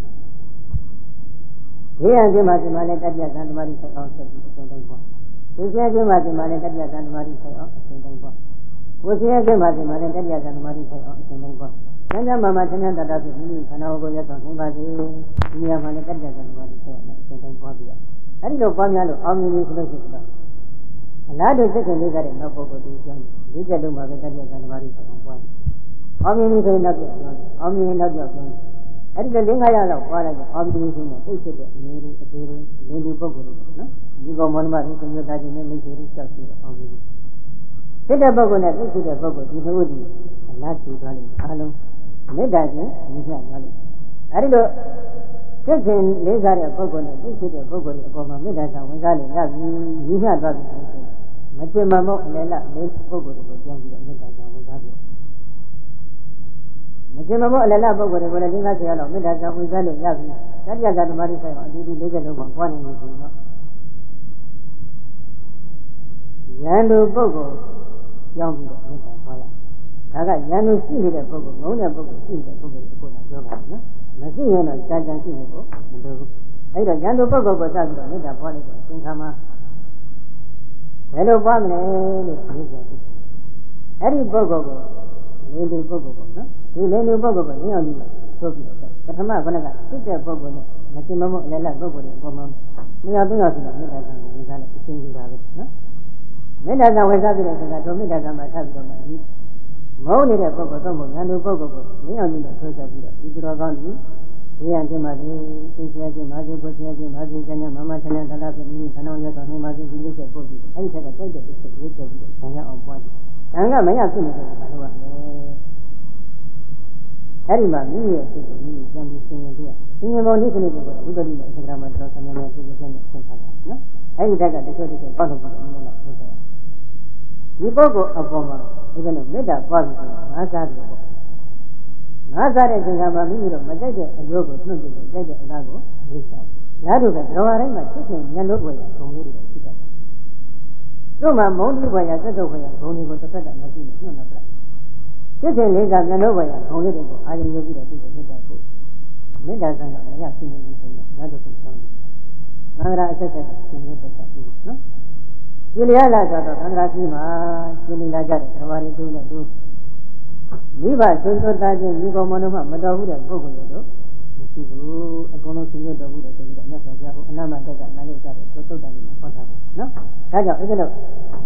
။ဒီအချင်းပါခြင်းမှာလည်းတတိယဇာတ်သမာဓိဆက်အောင်ဆက်ပြီးအစဉ်တိုင်းပွား။ဒီရှင်းချင်းပါခြင်းမှာလည်းတတိယဇာတ်သမာဓိဆက်အောင်အစဉ်တိုင်းပွား။ကိုရှင်းချင်းပါခြင်းမှာလည်းတတိယဇာတ်သမာဓိဆက်အောင်အစဉ်တိုင်းပွား။ဉာဏ်မှမှသင်္ချာတတဖြစ်မိမိခန္ဓာကိုယ်ရဲ့ဆောင်ပါစေ။ဒီနေရာမှာလည်းတတိယဇာတ်သမာဓိဆက်အောင်အစဉ်တိုင်းပွားပြီး။အဲဒီလိုပွားများလို့အောင်မြင်ပြီဆိုလို့ရှိရင်အလားတူစိတ်ကလေးကတဲ့နောက်ပုဂ္ဂိုလ်တူကျောင်းဒီကျက်လုံးမှာပဲတတိယဇာတ်သမာဓိဆောင်ပွားတယ်။အောင်မြင်ပြီဆိုရင်နောက်ပြောင်းအောင်မြင်နောက်ပြောင်းအဲ့ဒီ500လောက်ပွားလိုက်တော့အောင်မြင်ပြီဆိုရင်သိဖြစ်တဲ့အမျိုးလေးအသေးလေးလင်းဒီပုဂ္ဂိုလ်တွေနော်ဒီကောင်မောင်မတွေသင်္ကြန်သားချင်းနဲ့မိတ်ဆွေတွေကြောက်ပြီးတော့အောင်မြင်ပြီဖြစ်တဲ့ပုဂ္ဂိုလ်နဲ့သိဖြစ်တဲ့ပုဂ္ဂိုလ်ဒီလိုဒီအလားတူသွားလို့အားလုံးမေတ္တာချင်းညီမျှသွားလို့အဲ့ဒီလိုစိတ်ချင်းလေးစားတဲ့ပုဂ္ဂိုလ်နဲ့သိဖြစ်တဲ့ပုဂ္ဂိုလ်တွေအပေါ်မှာမေတ္တာဆောင်ဝင်စားလို့ရပြီညီမျှသွားပြီဆိုရင်မတင်မမောအလယ်လလေးပုဂ္ဂိုလ်တွေကိုကြောင်းပြီးတော့မေတ္တာဆောင်ဝင်စားပြီးမတင်မမောအလယ်လပုဂ္ဂိုလ်တွေကိုလည်းငါးဆရာလောက်မေတ္တာဆောင်ဝင်စားလို့ရပြီတတိယဇာတ်သမာဓိဆိုင်မှာအတူတူ၄ချက်လုံးမှာပွားနေလို့ဆိုတော့ဉာဏ်လူပုဂ္ဂိုလ်ကြောင်းပြီးတော့မေတ္တာပွားရဒါကဉာဏ်လူရှိနေတဲ့ပုဂ္ဂိုလ်ငုံတဲ့ပုဂ္ဂိုလ်ရှိတဲ့ပုဂ္ဂိုလ်ကိုပြောပါမယ်နော်မရှိရင်တော့ကြံကြံရှိနေဖို့မလိုဘူးအဲ့တော့ဉာဏ်လူပုဂ္ဂိုလ်ကိုစပြီးတော့မေတ္တာပွားလိုက်တဲ့အချိန်ခါမှာဘယ်လိုပွားမလဲလို့ပြောကြတယ်အဲ့ဒီပုဂ္ဂိုလ်ကိုလေလူပုဂ္ဂိုလ်ပေါ့နော်ဒီလေလူပုဂ္ဂိုလ်ကိုနည်းအောင်ပြီးတော့ဆိုပြီးတော့ပထမခုနကစစ်တဲ့ပုဂ္ဂိုလ်နဲ့မတင်မမို့အလယ်လပုဂ္ဂိုလ်တွေအပေါ်မှာနေရာသိအောင်ဆိုတော့မေတ္တာကံကိုဝင်စားလိုက်အရှင်းယူတာပဲနော်မေတ္တာကံဝင်စားပြီးတဲ့အခါတော့မေတ္တာကံမှာထပ်ပြီးတော့မှဒီမုန်းနေတဲ့ပုဂ္ဂိုလ်တော့မဟုတ်ဉာဏ်လူပုဂ္ဂိုလ်ကိုနည်းအောင်ပြီးတော့ဆိုကြပြီးတော့ဒီသူတော်ကောင်းကြီးဒီရခြင်းမှာဒီသိချင်ခြင်းမှာဒီကိုသိခြင်းမှာဒီကျန်တဲ့မမချမ်းသာတာဖြစ်ပြီးခဏရောက်တော့နေမှာဒီလိုချက်ပို့ပြီးအဲ့ဒီထက်ကတိုက်တဲ့တစ်ချက်ရွေးချက်ပြီးဆံရအောင်ပွားတယ်။ဆံကမရဖြစ်နေတဲ့ဘာလို့ရလဲ။အဲ့ဒီမှာမိမိရဲ့စိတ်ကိုမိမိကြံပြီးသင်ရင်ပြရ။သင်ရင်ပုံလေးကလေးတွေကိုဝိပဿနာအင်္ဂါမှာတော့ဆံရမယ်ဒီလိုချက်နဲ့ဆက်ထားတာနော်။အဲ့ဒီထက်ကတစ်ချက်တစ်ချက်ပေါက်လို့ပြီးတော့နည်းနည်းလောက်ဆက်ထား။ဒီပုဂ္ဂိုလ်အပေါ်မှာဒီကနေ့မေတ္တာပွားပြီးတော့ငါးစားတယ်ပေါ့ငါးစားတဲ့အချိန်ကမှမိမိတို့မကြိုက်တဲ့အမျိုးကိုနှုတ်ပြတယ်ကြိုက်တဲ့အလားကိုဝိစားဓာတုကတော်တိုင်းမှာဖြစ်ဖြစ်ဉာဏ်လို့ပေါ်ရဘုံလေးတွေဖြစ်တတ်တယ်။တို့မှမုန်းတိပေါ်ရသက်တော့ပေါ်ရဘုံတွေကိုတစ်ဖက်တည်းမကြည့်နဲ့နှုတ်တော့ပြဖြစ်ဖြစ်လေးကဉာဏ်လို့ပေါ်ရဘုံလေးတွေကိုအာရုံယူပြီးတော့ပြည့်မေတ္တာကိုမေတ္တာဆံကမရဖြစ်နေပြီဆိုရင်ဓာတုကိုဆောင်းတယ်။သံဃာအဆက်ဆက်ရှင်ရတဲ့ဆက်ပြီးနော်။ဒီလျာလာဆိုတော့သံဃာကြီးမှာရှင်နေလာကြတဲ့ဓမ္မရီတို့နဲ့တို့မိဘရှင်တို့သားချင်းမိဘမနုမမတော်ဘူးတဲ့ပုဂ္ဂိုလ်တွေတို့မရှိမရှိဘူးအကုန်လုံးသင်ရတော်ဘူးတဲ့ဆိုပြီးတော့မြတ်စွာဘုရားအနာမတက်ကနာယုတ်တဲ့သုတ်တန်ကိုဟောထားတယ်နော်ဒါကြောင့်အဲ့ဒါလို့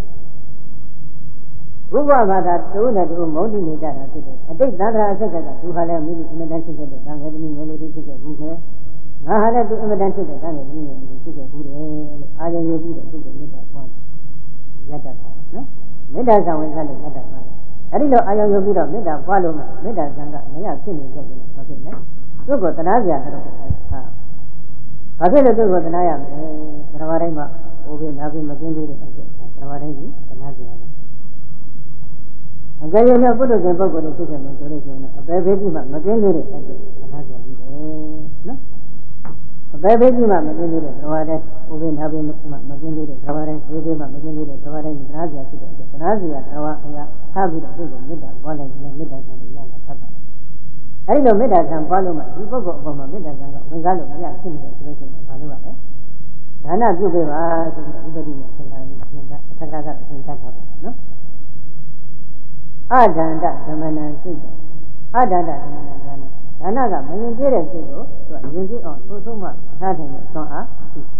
ဘုရားဘာသာတူနဲ့တူမုန်းတိနေကြတာဖြစ်တယ်အတိတ်သံဃာအဆက်ကသူဟာလည်းမိမိအမြဲတမ်းဖြစ်တဲ့သံဃာသမီးငယ်လေးတွေဖြစ်တဲ့ဘူးပဲငါဟာလည်းသူအမြဲတမ်းဖြစ်တဲ့သံဃာသမီးငယ်လေးတွေဖြစ်တဲ့ဘူးတယ်လို့အာရုံယူပြီးတော့သူ့ကိုမေတ္တာပွားရတတ်ပါနော်မေတ္တာဆောင်ဝင်စားလို့ရတတ်ပါအဲ့ဒီလိုအာရုံယူပြီးတော့မေတ္တာပွားလို့မှမေတ္တာဆံကမရဖြစ်နေတယ်လို့မဖြစ်နဲ့သူ့ကိုသနာစရာတော့ဟာဘာဖြစ်လို့သူ့ကိုသနာရမလဲသရဝတိုင်းမှာဟိုဘင်းနာဘင်းမကင်းသေးတဲ့အချက်သရဝတိုင်းကြီးသနာစရာပဲအကြရင်တော့ပုတ္တဇဉ်ပုဂ္ဂိုလ်တွေဖြစ်တယ်ဆိုလို့ရှိရင်အပေဖေးကြီးမှမကင်းသေးတဲ့အချက်သနာစရာကြီးပဲနော်အပေဖေးကြီးမှမကင်းသေးတဲ့သရဝတိုင်းဟိုဘင်းနာဘင်းမှမကင်းသေးတဲ့သရဝတိုင်းဖေးဖေးမှမကင်းသေးတဲ့သရဝတိုင်းသနာစရာဖြစ်တဲ့အတွက်သနာစရာသရဝအရာထားပြီးတော့သူ့ကိုမေတ္တာပွားလိုက်ရင်မေတ္တာဆံကိုရလာတတ်ပါအဲ့ဒီလိုမေတ္တာဆံပွားလို့မှဒီပုဂ္ဂိုလ်အပေါ်မှာမေတ္တာဆံကဝင်စားလို့မရဖြစ်နေတယ်ဆိုလို့ရှိရင်ဘာလို့ပါလဲဒါနပြုပေးပါဆိုပြီးဥပဒိနဲ့ဆန္ဒနဲ့သင်္ကကအသင်္ကထားပါနော်အဒန္တသမဏံစိတ်အဒန္တသမဏံဒါနကမရင်ကျဲတဲ့စိတ်ကိုသူကရင်ကျဲအောင်သို့သို့မှထားတယ်နဲ့သွန်အား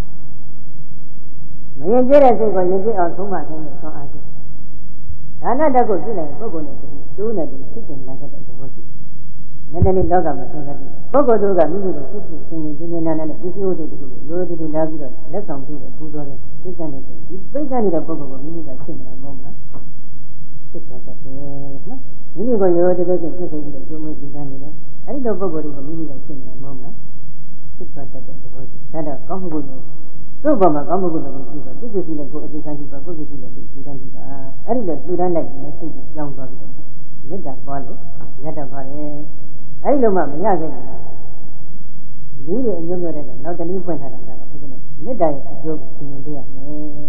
မရင်ကျဲတဲ့စိတ်ကိုရင်ကျဲအောင်သုံးမှထားတယ်သွန်အားရှိဒါနတက်ကိုပြုလိုက်ပုဂ္ဂိုလ်နဲ့တူနဲ့တူဖြစ်တင်လာတဲ့သဘောရှိနည်းနည်းလောကမှာသင်္ကတိပုဂ္ဂိုလ်တို့ကမိမိတို့ဖြစ်ဖြစ်သင်္ကေတနာနဲ့ပစ္စည်းဥဒ္ဒတုကိုလိုလိုတည်လာပြီးတော့လက်ဆောင်ပြီးတော့ပူဇော်တဲ့သိက္ခာနဲ့ဒီပိဋကနေတဲ့ပုဂ္ဂိုလ်ကိုမိမိကရှင်းမှာမဟုတ်လားသိက္ခာတက်တယ်နော်မိမိကိုရိုးရိုးတည်တည်ဖြစ်ပြီးတော့ကျိုးမွေးစုတန်းနေတယ်အဲ့ဒီလိုပုဂ္ဂိုလ်တွေကိုမိမိကရှင်းမှာမဟုတ်လားသိက္ခာတက်တဲ့သဘောရှိဒါတော့ကောင်းမှုကိုသူ့ဘာမှာကောင်းမှုကိုလည်းကြည့်ပါသူ့ပစ္စည်းနဲ့ကိုယ်အတူခံကြည့်ပါကိုယ်ပစ္စည်းနဲ့သူတန်းကြည့်ပါအဲ့ဒီလိုသူတန်းလိုက်ရင်စိတ်ကိုကြောင်းသွားပြီးတော့မေတ္တာပွားလို့ရတတ်ပါတယ်အဲ့ဒီလိုမှမရခဲ့ဘူးလူတွေအမျိုးမျိုးတွေကနောက်တနည်းဖွင့်ထားတာကတော့ဘုရားမေတ္တာရဲ့အကျိုးကိုသင်ပေးရမယ်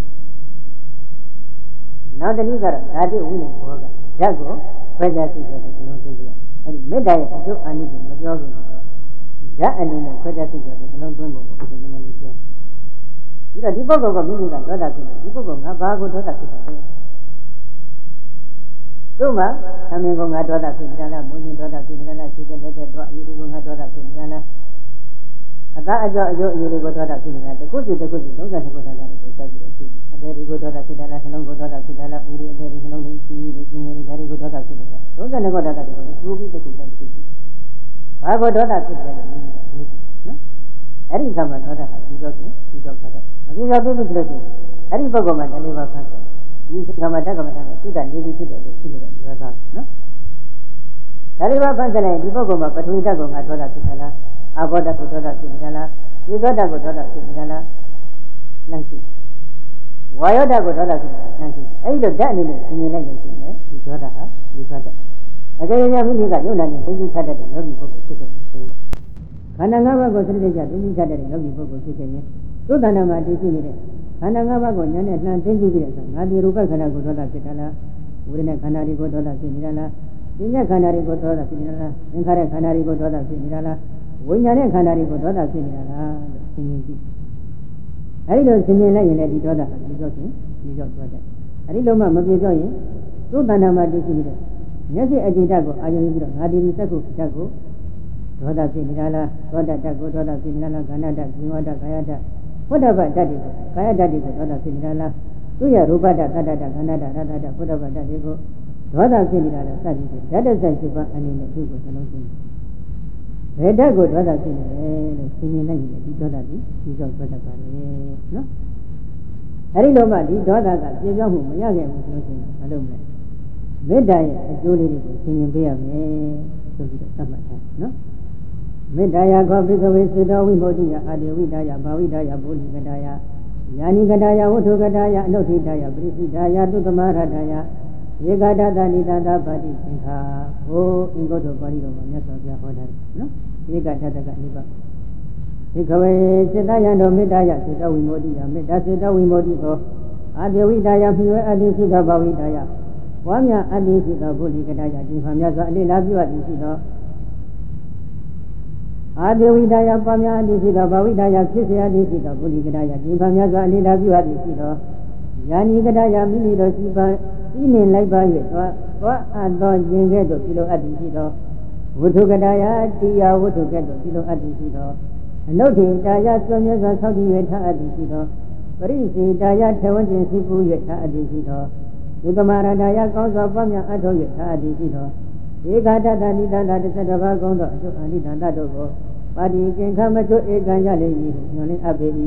နောက်တနည်းကတော့ဓာတုဝိနည်းဘောကဓာတ်ကိုဖွင့်ကြည့်ဆိုတဲ့ဒီလိုသင်ပေးရအဲ့ဒီမေတ္တာရဲ့အကျိုးအာနိသင်မပြောခင်မှာဓာတ်အနေနဲ့ဖွင့်ကြည့်ဆိုတဲ့ဒီလိုသွင်းဖို့ဘုရားနည်းနည်းပြောပြီးတော့ဒီပုဂ္ဂိုလ်ကမိမိကဒေါသဖြစ်တယ်ဒီပုဂ္ဂိုလ်ငါဘာကိုဒေါသဖြစ်တယ်တို့မှာသမင်ကငါဒေါသဖြစ်နေတာလားမွေးရင်ဒေါသဖြစ်နေတာလားစိတ်တက်တက်တော့အရေးတွေကိုငါဒေါသဖြစ်နေတာလားအသားအကျော်အယုတ်အရေးတွေကိုဒေါသဖြစ်နေတာတခုစီ32ခုဒေါသတွေကိုဆက်ပြီးတော့ဖြစ်အတဲတွေကိုဒေါသဖြစ်တာလားနှလုံးကိုဒေါသဖြစ်တာလားဦးရီအတဲတွေနှလုံးတွေကြီးကြီးကြီးကြီးဒါတွေကိုဒေါသဖြစ်နေတာ32ခုဒေါသတွေကိုသူပြီးတစ်ခုတည်းဖြစ်ပြီဘာကိုဒေါသဖြစ်တယ်လို့မြင်နေတာနော်အဲ့ဒီကမှဒေါသဟာဒီတော့ဒီတော့ခက်တယ်မပြောပြဘူးဆိုလို့ရှိရင်အဲ့ဒီပုဂ္ဂိုလ်မှာတလေးပါဖတ်တယ်ဒီကမ္မတက္ကမတကသူကနေပြီးဖြစ်တယ်လို့ရှိလို့ပြောသားနော်ဒါလေးပါဖတ်တယ်ဒီပုဂ္ဂိုလ်မှာပထဝီဓာတ်ကိုငါဒေါသဖြစ်တယ်လားအာဘောဓာတ်ကိုဒေါသဖြစ်တယ်လားဒီသောဓာတ်ကိုဒေါသဖြစ်တယ်လားနှံ့ရှိဝါယောဓာတ်ကိုဒေါသဖြစ်တယ်နှံ့ရှိအဲ့ဒီလိုဓာတ်အနေနဲ့သင်လိုက်လို့ရှိရင်ဒီဒေါသဟာဒီသောဓာတ်အကယ်၍မိမိကယုံနာနဲ့သိသိထတဲ့ယောဂီပုဂ္ဂိုလ်ဖြစ်တယ်ခန္ဓာ၅ပါးကိုစရိတ္တသိသိထတဲ့ယောဂီပုဂ္ဂိုလ်ဖြစ်ခြင်းသုတ္တနာမှာတည်ရှိနေတဲ့ခန္ဓာ၅ပါးကိုဉာဏ်နဲ့နှံသိသိပြီးတဲ့အခါငါဒီရူပခန္ဓာကိုဒေါသဖြစ်တာလားဝိရณခန္ဓာတွေကိုဒေါသဖြစ်နေတာလားပညာခန္ဓာတွေကိုဒေါသဖြစ်နေတာလားသင်္ခါရခန္ဓာတွေကိုဒေါသဖြစ်နေတာလားဝိညာဉ်ရဲ့ခန္ဓာတွေကိုဒေါသဖြစ်နေတာလားလို့သင်ရင်ကြည့်အဲဒီလိုသင်ရင်လိုက်ရင်လည်းဒီဒေါသဟာဒီတော့ဆိုဒီတော့သွားတယ်အဲဒီလိုမှမပြေပြောရင်သုတ္တနာမှာတည်ရှိနေတဲ့မျက်စိအကြည့်ဓာတ်ကိုအာရုံယူပြီးတော့ငါဒီစက္ခုဓာတ်ကိုဒေါသဖြစ်နေတာလားသောတဓာတ်ကိုဒေါသဖြစ်နေတာလားခန္ဓာဓာတ်၊ဇီဝဓာတ်၊ကာယဓာတ်ဘုဒ္ဓဘာဓာတ်တွေကိုကာယဓာတ်တွေကိုဒေါသဖြစ်နေတာလားသူ့ရဲ့ရူပဓာတ်၊သတ္တဓာတ်၊ခန္ဓာဓာတ်၊ရတ္တဓာတ်၊ဘုဒ္ဓဘာဓာတ်တွေကိုဒေါသဖြစ်နေတာလားစသည်ဖြင့်ဓာတ်တစ်ဆက်ရှိပါအနေနဲ့သူ့ကိုနှလုံးသွင်းဘယ်ဓာတ်ကိုဒေါသဖြစ်နေလဲလို့သင်မြင်လိုက်ရင်ဒီဒေါသကြီးဒီကြောင့်ထွက်တတ်ပါလေနော်အဲဒီလိုမှဒီဒေါသကပြေပြောင်းမှုမရခဲ့ဘူးဆိုလို့ရှိရင်မလုပ်နဲ့မေတ္တာရဲ့အကျိုးလေးတွေကိုသင်မြင်ပေးရမယ်ဆိုပြီးတော့သတ်မှတ်ထားနော်မေတ္တာယခောဘိကဝေစေတောဝိမု ക്തി ယအာတေဝိတာယဘာဝိတာယပုလိကတာယယာနိကတာယဝတ္ထုကတာယအနုဋ္ဌိတာယပရိစိတာယသုတမရတာယဧကတတနိတတပါတိသင်္ခါဟိုအင်္ဂုတ္တပါဠိတော်မှာမြတ်စွာဘုရားဟောထားတယ်နော်ဧကတတကနိဗ္ဗာန်ဘိကဝေစေတယံတော်မေတ္တာယစေတဝိမု ക്തി ယမေတ္တာစေတဝိမု ക്തി သောအာတေဝိတာယဖြေဝအတ္တိရှိသောဘာဝိတာယဝါမြအတ္တိရှိသောပုလိကတာယဒီဖာမြတ်စွာအလေးလာပြုအပ်သည်ရှိသောအာတေဝိတာယပါမြအတ္တိရှိသောဘာဝိတာယဖြစ်เสียအတ္တိရှိသောပုလိကတာယဒီဖာမြတ်စွာအလေးလာပြုအပ်သည်ရှိသောယာနိကတာယမိမိတို့ရှိပါဤနေလိုက်ပါ၍သွားအပ်သောခြင်းကဲ့သို့ပြုလို့အပ်သည်ရှိသောဝတ္ထုကတရားတရားဝတ္ထုကဲ့သို့ဒီလိုအတ္တိရှိသောအနုတ္တိတရားစွန့်မြတ်စွာဆောက်တည်၍ထားအတ္တိရှိသောပရိစေတရားထေဝခြင်းစိပူ၍ထားအတ္တိရှိသောဒီကမာရတရားကောင်းစွာပွားများအထောက်၍ထားအတ္တိရှိသောဧကတတနိတန္တ12ပါးကောင်းသောအကျိုးအနိတန္တတို့ကိုပါတိကင်္ခမကျွဧကံရလိမ့်မည်ဟုညွှန်လင်းအပ်ပေ၏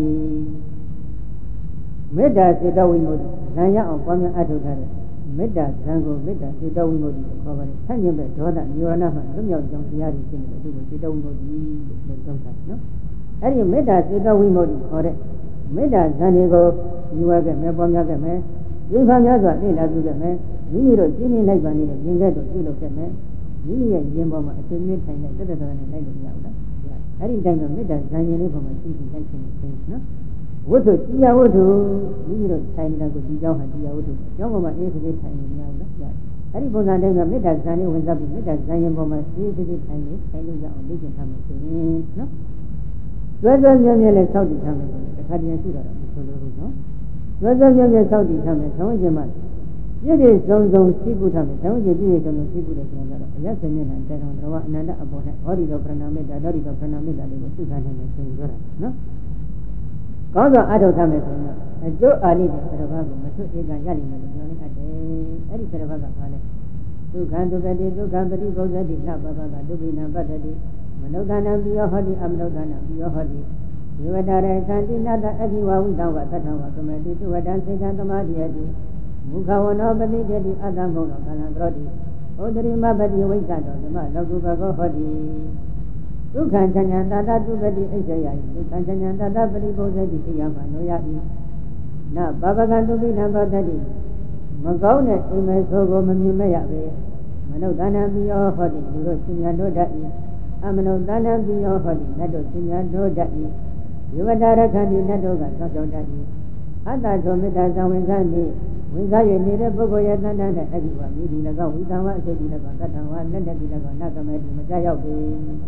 မေတ္တာစေတဝိမု ക്തി ဇံရအောင်ပွားများအထောက်ထားတဲ့မေတ္တာဇံကိုမေတ္တာစေတဝိမု ക്തി ကိုခေါ်ပါတယ်ဆန့်ကျင်ဘက်ဒေါသနိဝရဏမှလွတ်မြောက်ကြောင်းတရားတွေဖြစ်နေတယ်ဒီကိုစေတဝိမု ക്തി လို့ပြောတာနော်အဲ့ဒီမေတ္တာစေတဝိမု ക്തി ခေါ်တဲ့မေတ္တာဇံတွေကိုညီဝဲခဲ့မယ်ပွားများခဲ့မယ်ဉာဏ်ဖန်များစွာသိလာပြုခဲ့မယ်မိမိတို့ကျင်းနေလိုက်ပါနေတဲ့ဉာဏ်ကဲ့သို့ပြုလုပ်ခဲ့မယ်မိမိရဲ့ဉာဏ်ပေါ်မှာအချိန်မြင့်ထိုင်တဲ့တက်တက်နဲ့လိုက်လို့မရဘူးလားအဲ့ဒီတိုင်းမှာမေတ္တာဇံရင်လေးပေါ်မှာသိသိလိုက်ခြင်းနဲ့နော်ဝတ္ထုတရားဝတ္ထုမိမိတို့ထိုင်နေတာကိုဒီကြောင်းဟာတရားဝတ္ထုကျောင်းပေါ်မှာအေးစေးထိုင်နေမရဘူးလားအဲ့ဒီပုံစံတိုင်းမှာမေတ္တာဇံလေးဝင်စားပြီးမေတ္တာဇံရင်ပေါ်မှာအေးစေးထိုင်နေလို့ရအောင်လေ့ကျင့်ထားမယ်ဆိုရင်နော်ကျွဲကျွဲမြဲမြဲလေးစောင့်တည်ထားမယ်ဆိုရင်တစ်ခါတည်းရှိတာတော့မဆိုလို့ဘူးနော်ကျွဲကျွဲမြဲမြဲစောင့်တည်ထားမယ်ဆောင်းကျင်မှာပြည့်ပြည့်စုံစုံရှိဖို့ထားမယ်ဆောင်းကျင်ပြည့်ပြည့်စုံစုံရှိဖို့တဲ့ကျွန်တော်ကတော့အယတ်စနေနဲ့တေတော်တော်ကအနန္တအပေါ်နဲ့ဟောဒီတော့ပရဏမေတ္တာတော်ဒီတော့ပရဏမေတ္တာလေးကိုသိထားနိုင်တယ်ဆိုရင်ပြောတာနော်ကောင်းစွာအထောက်ထားမယ်ဆိုရင်အကျိုးအာနိသင်7ပါးကိုမဆွဧကံရလိမ့်မယ်လို့ပြောနေအပ်တယ်အဲ့ဒီ7ပါးကဘာလဲဒုက္ခဒုက္ခတိဒုက္ခပရိပုဇ္ဇတိနပပကဒုက္ခိနပတ္တိမနုဿာနံပိယောဟောတိအမနုဿာနံပိယောဟောတိယဝတရေခန္တိနတအခိဝဝိတံဝသတ္ထဝကမေတိသုဝတံစေတံသမာဓိယတိမုခဝနောပတိတတိအတ္တမုံနောကလံကရောတိဩတရိမပတိဝိသတောဓမ္မလောကုဘဂောဟောတိဒုက္ခံဉာဏတတတုပတိအိစ္ဆေယယဒုက္ခံဉာဏတတပရိပုဇ္ဇတိသိယမနောယတိနဘဘကံတုပိနံဘောတတိမကောင်းတဲ့အိမ်မဲဆိုကိုမမြင်မဲ့ရပဲမနုဿာနံပိယောဟောတိလူတို့ရှင်ညာတို့တတ်၏အမနုဿာနံပိယောဟောတိနတ်တို့ရှင်ညာတို့တတ်၏ယဝတရခန္တိနတ်တို့ကသောက်ကြောင့်တတ်၏အတ္တသောမေတ္တာဆောင်ဝင်စားနေဝင်စားရနေတဲ့ပုဂ္ဂိုလ်ရဲ့တဏ္ဍာနဲ့အကိဝမိဒီ၎င်းဝိသံဝအစိတ်ဒီ၎င်းတတ္ထဝလက်တက်ဒီ၎င်းနတ်ကမဲဒီမကြရောက်ပေ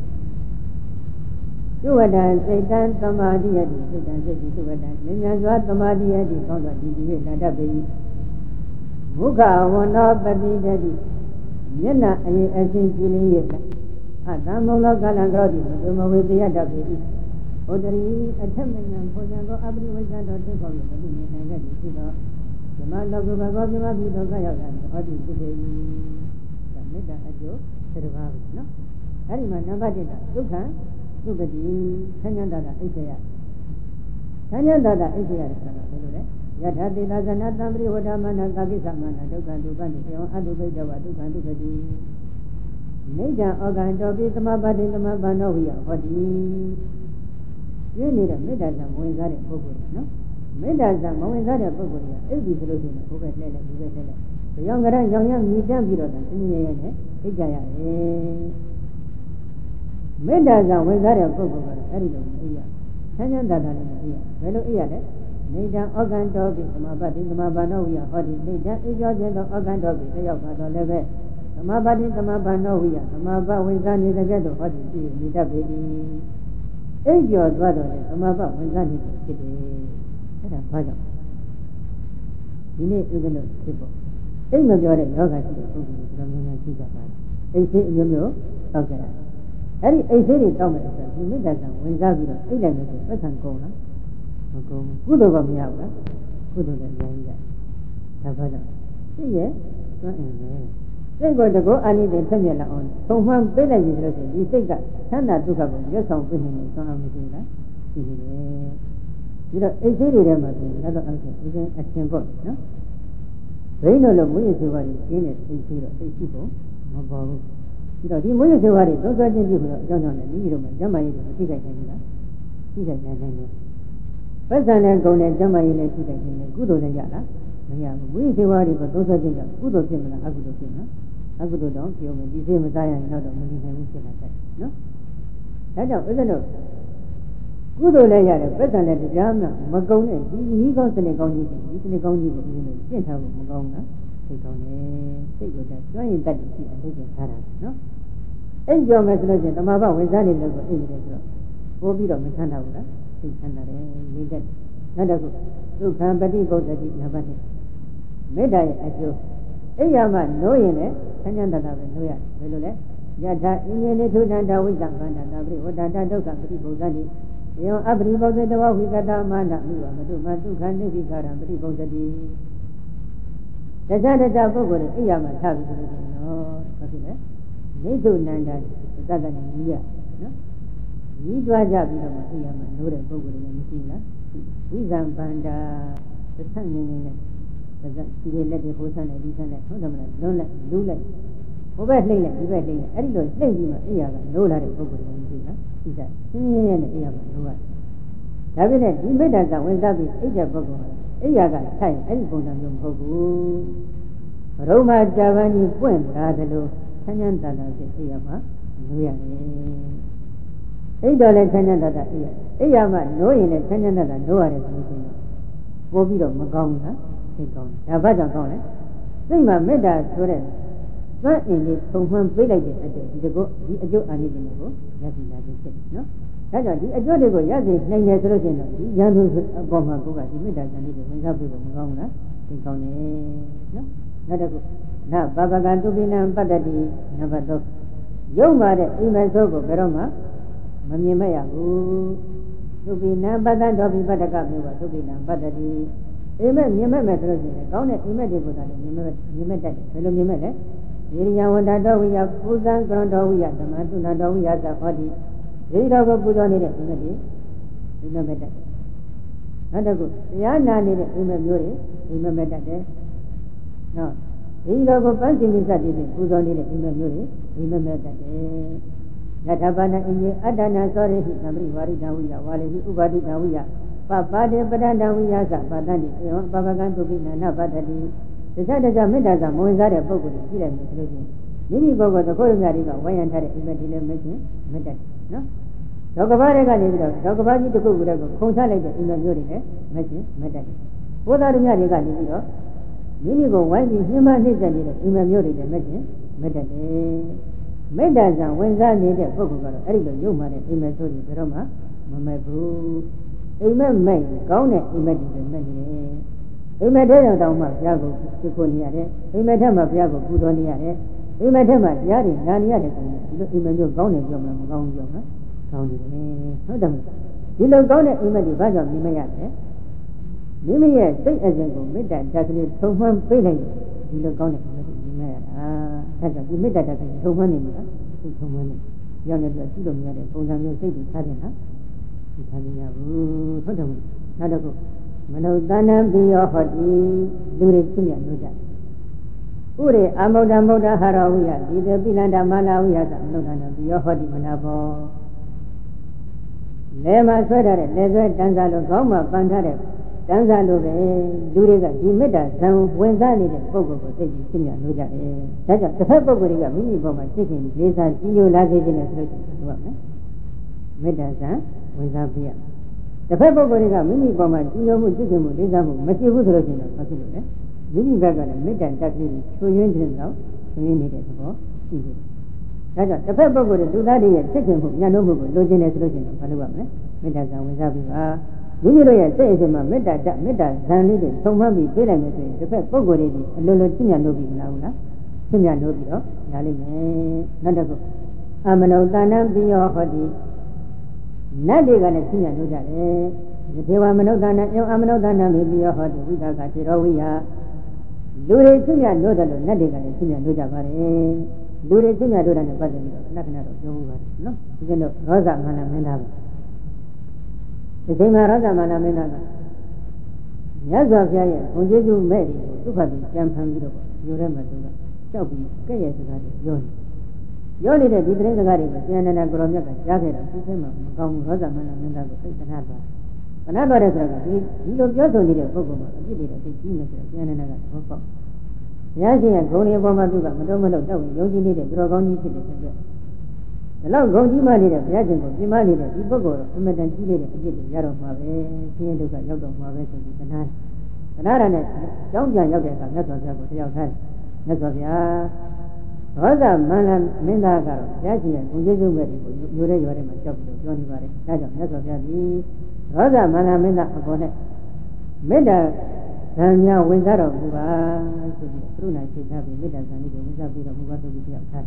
သုဝတံစိတ်တံသမာဓိယတိစိတ်တံစိတ်ဒီသုဝတံမြင်မြန်စွာသမာဓိယတိကောင်းစွာဒီဒီ၍တတ်ပေ၏မုခဝနောပတိတတိမျက်နှာအရင်အချင်းကြည်လင်း၍အတ္တမုံလောကလံကြောတိမသွမဝေတယတတ်ပေ၏ဩတရီအထက်မဉ္ဇဉ်ဖွဉ္ဇဉ်သောအပရိဝိဇ္ဇတော်သိခေါ်၍မမြင်နိုင်တဲ့ဒီဖြစ်သောဓမ္မလောကဘဂောပြမပြီးတော့ကရောက်လာတယ်ဟောဒီဖြစ်ပေ၏ဒါမေတ္တာအကျိုး7ပါးပဲနော်အဲ့ဒီမှာနံပါတ်1ကဒုက္ခသုပတိဆញ្ញတတအိစ္ဆေယဆញ្ញတတအိစ္ဆေယဆိုတာဘယ်လိုလဲယထာတိသဇနတံပရိဝဒမနကာကိသမနဒုက္ခဒုပ္ပနိေယအတုပိတဝဒုက္ခဒုပတိနိဒံဩကံတော်ပိသမပတိသမပန္နောဝိယဟောတိပြည့်နေတဲ့မေတ္တာဇံဝင်စားတဲ့ပုဂ္ဂိုလ်နော်မေတ္တာဇံမဝင်စားတဲ့ပုဂ္ဂိုလ်ကအဲ့ဒီဆိုလို့ရှိရင်ဘုဘက်လှဲ့လှဲ့ဒီဘက်လှဲ့လှဲ့ကြောင်ကြတဲ့ရောင်ရမြည်တမ်းပြီးတော့တန်င်းရဲရဲနဲ့သိကြရတယ်မေတ္တာဇံဝင်စားတဲ့ပုဂ္ဂိုလ်ကတော့အဲ့ဒီလိုမအေးရဆန်းချမ်းသာသာနဲ့မအေးရဘယ်လိုအေးရလဲနိဒံဩကံတော်ပိသမပတိသမပန္နောဝိယဟောတိနိဒံအေးကြောခြင်းသောဩကံတော်ပိတယောက်ပါတော့လည်းပဲသမပတိသမပန္နောဝိယသမပဝင်စားနေတဲ့ကဲ့သို့ဟောတိပြည့်နေတတ်ပေ၏အိပ်ကျော်သွားတော့လေသမပဝင်စားနေဖြစ်တယ်အဲ့ဒါဘာကြောင့်ဒီနေ့ဥပ္ပလို့ဖြစ်ပေါ့အိပ်မပြောတဲ့ယောဂရှိတဲ့ပုဂ္ဂိုလ်တွေတော်များများရှိကြပါတယ်အိပ်သေးအမျိုးမျိုးတောက်ကြရတယ်အဲ့ဒီအိပ်သေးတွေတောက်မယ်ဆိုဒီမေတ္တာကဝင်စားပြီးတော့အိပ်လိုက်မယ်ဆိုသက်ခံကုန်လားမကုန်ဘူးကုသိုလ်ကမရဘူးလားကုသိုလ်လည်းရမ်းကြဒါဘာကြောင့်သိရဲ့သွမ်းအင်းပဲစိတ်ကိုတကောအာနိသင်ထက်မြက်လာအောင်သုံးမှန်းပေးလိုက်ပြီဆိုလို့ရှိရင်ဒီစိတ်ကသန္တာဒုက္ခကိုရွတ်ဆောင်ပြနေလို့သွမ်းအောင်မရှိဘူးလားရှိနေတယ်ပြီးတော့အိတ်သေးတွေထဲမှာဆိုရင်လည်းတော့အဲ့ဒါအရှင်ပေါ့နော်ဘိန်းတို့လိုမွေးရစေဝါတွေကျင်းတဲ့အိတ်သေးတော့အိတ်ရှိဖို့မပေါ်ဘူးပြီးတော့ဒီမွေးရစေဝါတွေသုံးဆွဲခြင်းပြုလို့အကြောင်းကြောင့်လည်းမိမိတို့မှာကျမ်းမာရေးကိုသိကြနိုင်ဘူးလားသိကြနိုင်တယ်ပတ်စံနဲ့ဂုဏ်နဲ့ကျမ်းမာရေးနဲ့သိကြနိုင်တယ်ကုသိုလ်နဲ့ရလားမရဘူးမွေးရစေဝါတွေကိုသုံးဆွဲခြင်းကြောင့်ကုသိုလ်ဖြစ်မလားအကုသိုလ်ဖြစ်မလားအကုသိုလ်တော့ပြောမယ်ဒီစိတ်မစားရရင်တော့မနေနိုင်ဘူးဖြစ်လာတယ်နော်ဒါကြောင့်ဥစ္စာတို့ကုသိုလ်လည်းရတယ်ပတ်စံလည်းတရားမှမကုံနဲ့ဒီနီးကောင်းစနေကောင်းကြီးဒီစနေကောင်းကြီးကိုဦးဇင်းတို့ကျင့်ထားဖို့မကောင်းလားသိကောင်းတယ်စိတ်ကိုတည်းကျွမ်းရင်တတ်တယ်ရှိအလုပ်ကျင်ထားတာနော်အိမ်ကြော်မယ်ဆိုလို့ချင်းတမဘဝင်စားနေလို့ကိုအိမ်နေတယ်ဆိုတော့ပို့ပြီးတော့မချမ်းသာဘူးလားသိချမ်းသာတယ်နေတတ်နောက်တစ်ခုဒုက္ခပฏิပုဒ္ဒတိနံပါတ်1မေတ္တာရဲ့အကျိုးအိမ်ရမှနိုးရင်လည်းဆန်းချမ်းသာသာပဲနိုးရတယ်ဘယ်လိုလဲ Yata Indian Tudanda Vizambanda, Wadanda Doka, Bribozadi, Yon Abri Bozadawa, Vigata Mana, Matu Kandikara, Bribozadi. The Jada Bogo, Yama Tavi, no, Nitu Nanda, Zagania, Ni Dwaja, Yama, Nura Bogo, and Missina, Vizambanda, the sun. She let the Hosan and Lisan at Hodamana, don't let Overlaying, Editor, Lady, no light of Bogo, he said, no. David, you made that when that is Aja Bogo, Ayaga, time, any Bonam Bogo. Roma Javani, Buen, Radalo, Tanyantana, Ayama, Nuya. $8 Tanyanta, Ayama, no in a Tanyanta, no other solution. Bobido, Magona. Navaja Gone. Sing my meda student. Not in this from village at the go, the Ajo Anidimo, Yasin, no? That's the Ajo de Go, Yasin, 9 years old, young Boma Goga, the Meda and the Zabu Gona, in Gone, no? Not a good. Now, Baba Gandubina and Badadi, Navajo. Yo, mother, Imazogo, Beroma, Mamia, to be Nambadan, Dobby Badagabu, to be Nambadadi. Amen, you met Rosin, gone at Imediate, you met that, fellow you met it. Yawanda, we have Puzan, Grandoia, the Matuna, we have the body. Read over Puzan in it, you met that. Not a good. Yana needed Imamuri, remember that day. No. Read over Panting is that Puzan in it, Imamuri, remember that day. That Havana in the Adana, sorry, Namri, Warida, Wali, Ubadi, Nawia. Papa de Badana, we are Badani, Babagan to be Nabadadi. The Sadaja Medaza, Moizada Bogo, Nimi Bogo, the Koyariga, why and had a making Medak. No? Dogabaraga, Dogabadi to go with a consolidated in the Yuri, making Medak. What are the Yariga? Nimi go, why the human nature in the Yuri, making Medak. Medaza, when that needed Bogo, Erigo, you man, Imasuri, Roma, Mamabu. Amen, may go net imagine. Amen, Dama, Yago, Chiconia, Amen, Yago, Pudonia, Amen, Yari, Nania, Amen, Gone, Yoma, Gone, you know, Gone, Amen, Vaja, Nimaya, Nimaya, say as you go, made that definitely so one feeling. You know, Gone, you made that so money, so money. Young as a pseudo, Pozan, City, Sadina. Not a good. Manodana be your hoti, do it to me and do that. Ure, Amoda Harawia, either Bilanda Malawia, Manodana be your hoti manabo. Lema sweater, leather, Danzalo, Goma, Bandare, Danzalo, Duriga, Dimeta, some when that needed Bogo, taking Simia, no that. That's the Pepogoriga, Mini Boma, chicken, this and you luggage in a solution. Medasa, without beer. The Pepogoriga, Mini Boma, you chicken, Dizamu, Matibu, Mini Bagan, Mid and Ducky, 2 units now, so you need it for easy. That's the Pepogori, do that here, chicken, Yanobu, Login solution, Paluame, Medasa, without beer. Mini says him a Meda, Zanid, so much be filling the Pepogori, Lolo Timia Nobi Nauna, Timia Nobio, Nalime, Nadago. Amanodana be your hobby. Nadigan Timia Nuja, the Dewamanodana, Amanodana may be your hobby, we got Tirovia. Lure Timia Noda, Nadigan Timia Nuja, Lure Timia Duran, the Bajan, nothing out of no, you know, Rosa Manamena. The same Rosa Manamena. Yazavia, when you do marry, look at the jam from you remember, shall be gay as a Yoni de Didre Gari, Siena Gromia, Jagger, Gong Rosa Manamena, Canada. Another reservoir, he looked also needed Pogoma, he did a big genius, Siena Gari. Yazi and Goni Bomaduga, Madomano, Yogi needed Grogoni. The long Gojima needed, Yajan, Jima needed, Ibogo, Umedan Chile, Yaro Mave, Sienduka, Yogo Mave, and Canada, John Yoga, that's what I was that's what Rosa Manan Mendaga, Yaji, and Uju, you read my job, Johnny Barry, that's what I Rosa Manamenda upon it. Meda Tanya Wizard of Muba, Truna, she have a Meda Zanidi, Muzabi of Muba to be outside.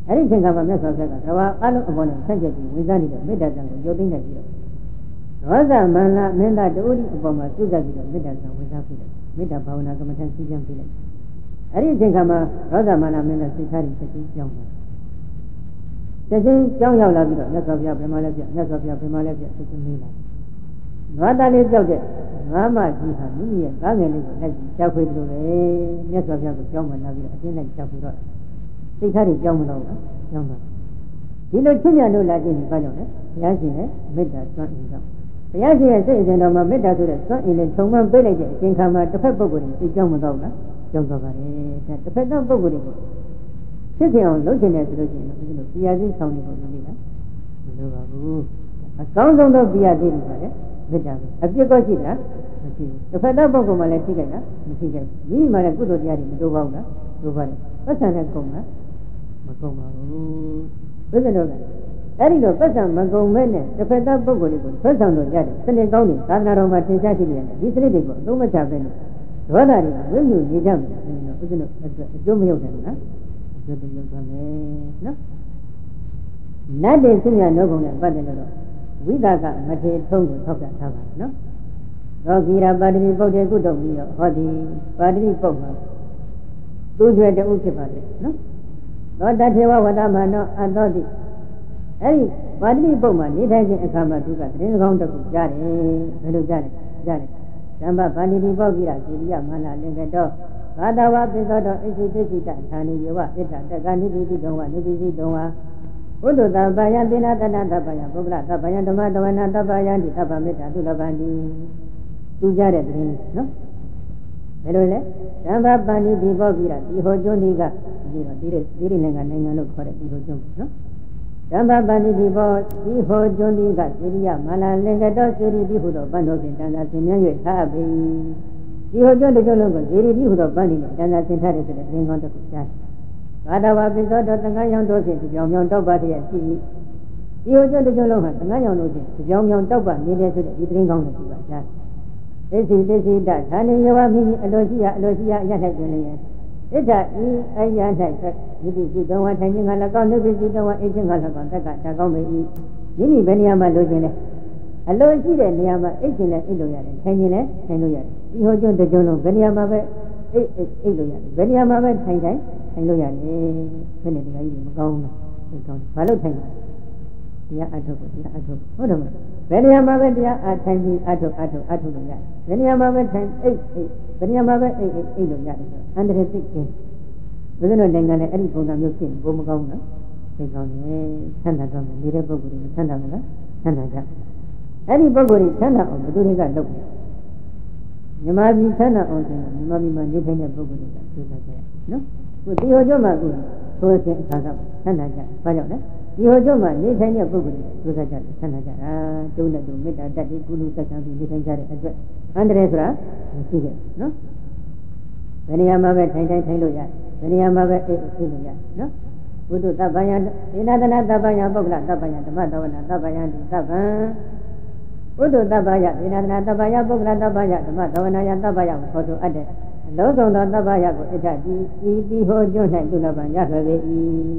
အဲ့ဒီချိန်ကမှမြတ်စွာဘုရားကကဘာအလုံးအပေါ်နဲ့ဆန့်ကျင်ပြီးဝင်စားနေတဲ့မေတ္တာဆံကိုရုပ်သိမ်းလိုက်ပြီးတော့ဒေါသမန္လမင်းသားတူဒီအပေါ်မှာစုစပ်ပြီးတော့မေတ္တာဆံဝင်စားပြီးတယ်မေတ္တာဘာဝနာကမ္မထံစီကံပြီးလိုက်အဲ့ဒီချိန်ကမှဒေါသမန္လမင်းသားစိတ်ထားပြီးချက်ချင်းကြောင်းတယ်ချက်ချင်းကြောင်းရောက်လာပြီးတော့မြတ်စွာဘုရားဘယ်မှာလဲပြမြတ်စွာဘုရားဘယ်မှာလဲပြချက်ချင်းမေးလာငါးသားလေးကြောက်တဲ့ငါးမကြီးဟာမိမိရဲ့ကားငယ်လေးကိုလိုက်ပြီးကြောက်ခွေလို့ပဲမြတ်စွာဘုရားကိုကြောင်းမှလာပြီးတော့အတင်းလိုက်ကြောက်ပြီးတော့စိတ်ထားတွေကြောင်းမလို့လားကြောင်းပါဒီလိုချစ်မြတ်လို့လာခြင်းဒီဘာကြောင့်လဲဘုရားရှင်ရဲ့မေတ္တာစွမ်းအင်ကြောင့်ဘုရားရှင်ရဲ့စိတ်အစဉ်တော်မှာမေတ္တာဆိုတဲ့စွမ်းအင်နဲ့ခြုံမှန်ပေးလိုက်တဲ့အချိန်ခါမှာတစ်ဖက်ပုဂ္ဂိုလ်တွေစိတ်ကြောင်းမတော့လားကြောင်းတော့ပါတယ်ဒါတစ်ဖက်သောပုဂ္ဂိုလ်တွေကိုဖြစ်ခင်အောင်လုပ်ခြင်းနဲ့ဆိုလို့ရှိရင်ဒီလိုပြာသိဆောင်နေဖို့လုပ်နေတာမလိုပါဘူးအကောင်းဆုံးသောပြာသိတွေပါလေမေတ္တာပဲအပြစ်ကောရှိလားမရှိဘူးတစ်ဖက်သောပုဂ္ဂိုလ်မှလည်းရှိကြလားမရှိကြဘူးမိမှလည်းကုသိုလ်တရားတွေမတိုးပါဘူးလားတိုးပါတယ်ပတ်စံနဲ့ကုန်လားမကုန်ပါဘူးဘယ်လိုလဲအဲ့ဒီလိုပတ်စံမကုန်မဲ့နဲ့တစ်ဖက်သောပုဂ္ဂိုလ်တွေကိုဆွဆောင်လို့ရတယ်စနစ်ကောင်းတွေသာသနာတော်မှာသင်ရှားရှိတယ်ဒီစနစ်တွေကိုအသုံးမချပဲနဲ့ဒေါသတွေဝိညူနေကြမယ်ဆိုရင်တော့ဥစ္စာတို့အတွက်အကျိုးမရောက်တယ်နော်အကျိုးမရောက်ပါနဲ့နော်နတ်တွေရှင်ရနှုတ်ကုန်နဲ့ပတ်တယ်လို့ဝိသကမထေထုံးကိုထောက်ပြထားပါတယ်နော်ရောဂီရာပါတိပုတ်တဲ့ကုတုံပြီးတော့ဟောဒီပါတိပုတ်မှာသူကျွဲတဦးဖြစ်ပါတယ်နော်သောတထေဝဝတ္တမနောအတောတိအဲ့ဒီပါတိပုတ်မှာနေထိုင်ခြင်းအခါမှာသူကသတင်းကောင်းတစ်ခုကြားတယ်ဘယ်လိုကြားလဲဓမ္မပါဏိတိပုတ်ကြီးရာစီရိယမန္လာလင်္ကတောဘာတဝပိသောတောဣသိတိစိတဌာနိယောဝဣဋ္ဌတက္ကနိတိတိတောဝနိတိတိတောဝဘုဒ္ဓတပ္ပယသေနတတတပ္ပယပုဂ္ဂလတပ္ပယဓမ္မတဝနာတပ္ပယတိတပ္ပမေတ္တာသုလပန္တိသူကြတဲ့သတင်းနော်ဘယ်လိုလဲဓမ္မပန္တိဒီပုတ်ကြီးရာဒီဟောကျွန်းဒီကဒီတော့ဒီနိုင်ငံလို့ခေါ်တဲ့ဒီဟောကျွန်းနော်ဓမ္မပန္တိဒီပုတ်ဒီဟောကျွန်းဒီကစေရိယမန္လာလင်္ကတောစေရိတိဟုသောပန္နောဖြင့်တန်ခါသင်မြန်း၍ထားပေဒီဟောကျွန်းတစ်ကျွန်းလုံးကိုစေရိတိဟုသောပန္တိနဲ့တန်ခါသင်ထားတဲ့ဆိုတဲ့သင်္ကောင်းတစ်ခုကြားဘာသာဝပိသောတော်တန်ခါရောင်တို့ဖြင့်ဒီပြောင်ပြောင်တောက်ပါတည်းရှိ၏ဒီဟောကျွန်းတစ်ကျွန်းလုံးဟာတန်ခါရောင်တို့ဖြင့်ဒီပြောင်ပြောင်တောက်ပါနေတဲ့ဆိုတဲ့ဒီသင်္ကောင်းတစ်ခုပါကြားသိစီတဌာနေယောမိမိအလိုရှိရအရ၌တွင်လျင်ဣဒ္ဓဤအယ၌ယတိတိတောဝထိုင်ခြင်းကလည်းကောင်းနှုတ်ပိတောဝအိခြင်းကလည်းကောင်းတက်ကတာကောင်းပေ၏မိမိဘယ်နေရာမှာလိုချင်လဲအလိုရှိတဲ့နေရာမှာအိတ်ခြင်းလည်းအိတ်လို့ရတယ်ထိုင်ခြင်းလည်းထိုင်လို့ရတယ်ဒီဟောကျွန်းတစ်ကျွန်းလုံးဘယ်နေရာမှာပဲအိတ်လို့ရတယ်ဘယ်နေရာမှာပဲထိုင်လို့ရတယ်ဘယ်နဲ့တရားကြီးမကောင်းဘူးကောင်းဘာလို့ထိုင်လဲတရားအထုတ်ဟုတ်တယ်မဘယ်နေရာမှာပဲတရားအထိုင်ပြီးအထုတ်လို့ရတယ်ဘယ်နေရာမှာပဲထိုင်အိတ်ဘယ်နေရာမှာပဲအိတ်လို့ရတယ်အန္တရာယ်သိခြင်းဘယ်လိုနိုင်ငံလဲအဲ့ဒီပုံစံမျိုးဖြစ်ဘိုးမကောင်းနော်သိကောင်းတယ်ဆန္ဒကောင်းတယ်နေတဲ့ပုဂ္ဂိုလ်တွေဆန္ဒမလားဆန္ဒကြအဲ့ဒီပုဂ္ဂိုလ်တွေဆန္ဒအောင်ဘယ်သူတွေကလုပ်လဲမြမကြီးဆန္ဒအောင်တယ်မြမကြီးမှာနေထိုင်တဲ့ပုဂ္ဂိုလ်တွေကသိကြတယ်နော်ခုဒီဟောကြောမှာခုဆိုရင်အခါကဆန္ဒကြဘာကြောင့်လဲဒီဟောကြောမှာနေထိုင်တဲ့ပုဂ္ဂိုလ်တွေသိကြတယ်ဆန္ဒကြတာတုံးနဲ့တုံးမေတ္တာတတ်ပြီးကုလူသက်ခံပြီးနေထိုင်ကြတဲ့အတွက်အန္တရာယ်ဆိုတာမရှိခဲ့နော်ဘယ်နေရာမှာပဲထိုင်လို့ရဘယ်နေရာမှာပဲအိလို့ရနော်ဘုဒ္ဓတပ္ပယဒေနသနာတပ္ပယပုဂ္ဂလတပ္ပယဓမ္မတဝနာတပ္ပယတိတပ္ပံဘုဒ္ဓတပ္ပယဒေနသနာတပ္ပယပုဂ္ဂလတပ္ပယဓမ္မတဝနာယတပ္ပယကိုခေါ်ဆိုအပ်တဲ့အလုံးစုံသောတပ္ပယကိုဣဋ္ဌတိဟောကျွန်း၌သူလပံရဆွဲပေ၏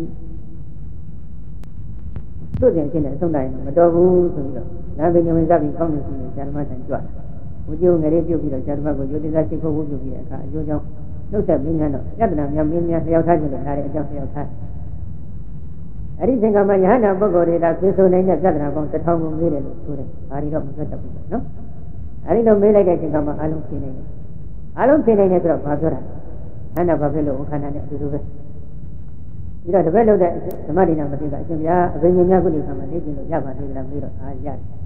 တို့တယ်ချင်းနဲ့အဆုံးတိုင်းမတော်ဘူးဆိုပြီးတော့နာဘိညဝင်စပြီးကောင်းနေစီနေဇာတမဆန်ကြွလာဘုရားငယ်လေးပြုတ်ပြီးတော့ဇာတမကိုယုတိသားရှိခိုးဖို့ပြုတ်ပြီးတဲ့အခါအကျိုးကြောင့်နှုတ်ဆက်မင်းများတော့ယတနာများမင်းများလျှောက်ထားခြင်းလို့လာတဲ့အကြောင်းလျှောက်ထားအဲ့ဒီသင်္ကမှာယဟန္တာပုဂ္ဂိုလ်တွေကပြေဆုံးနေတဲ့ပြဿနာပေါင်း1000ကိုမေးတယ်လို့ဆိုတယ်။ဒါတွေတော့မသက်တတ်ဘူးနော်။အဲ့ဒီလိုမေးလိုက်တဲ့သင်္ကမှာအလုံးဖြေနေတယ်။အလုံးဖြေနေတယ်ဆိုတော့ဘာပြောတာ။ဟန္တာဘာဖြစ်လို့ခန္ဓာနဲ့အတူတူပဲ။ပြီးတော့တပည့်လို့တဲ့ဓမ္မဒိနာမတိကအရှင်ဘုရားအဘိညာဉ်များကုဋေကံမှာသိကျင်လို့ရပါသေးတယ်လားပြီးတော့အားရတယ်။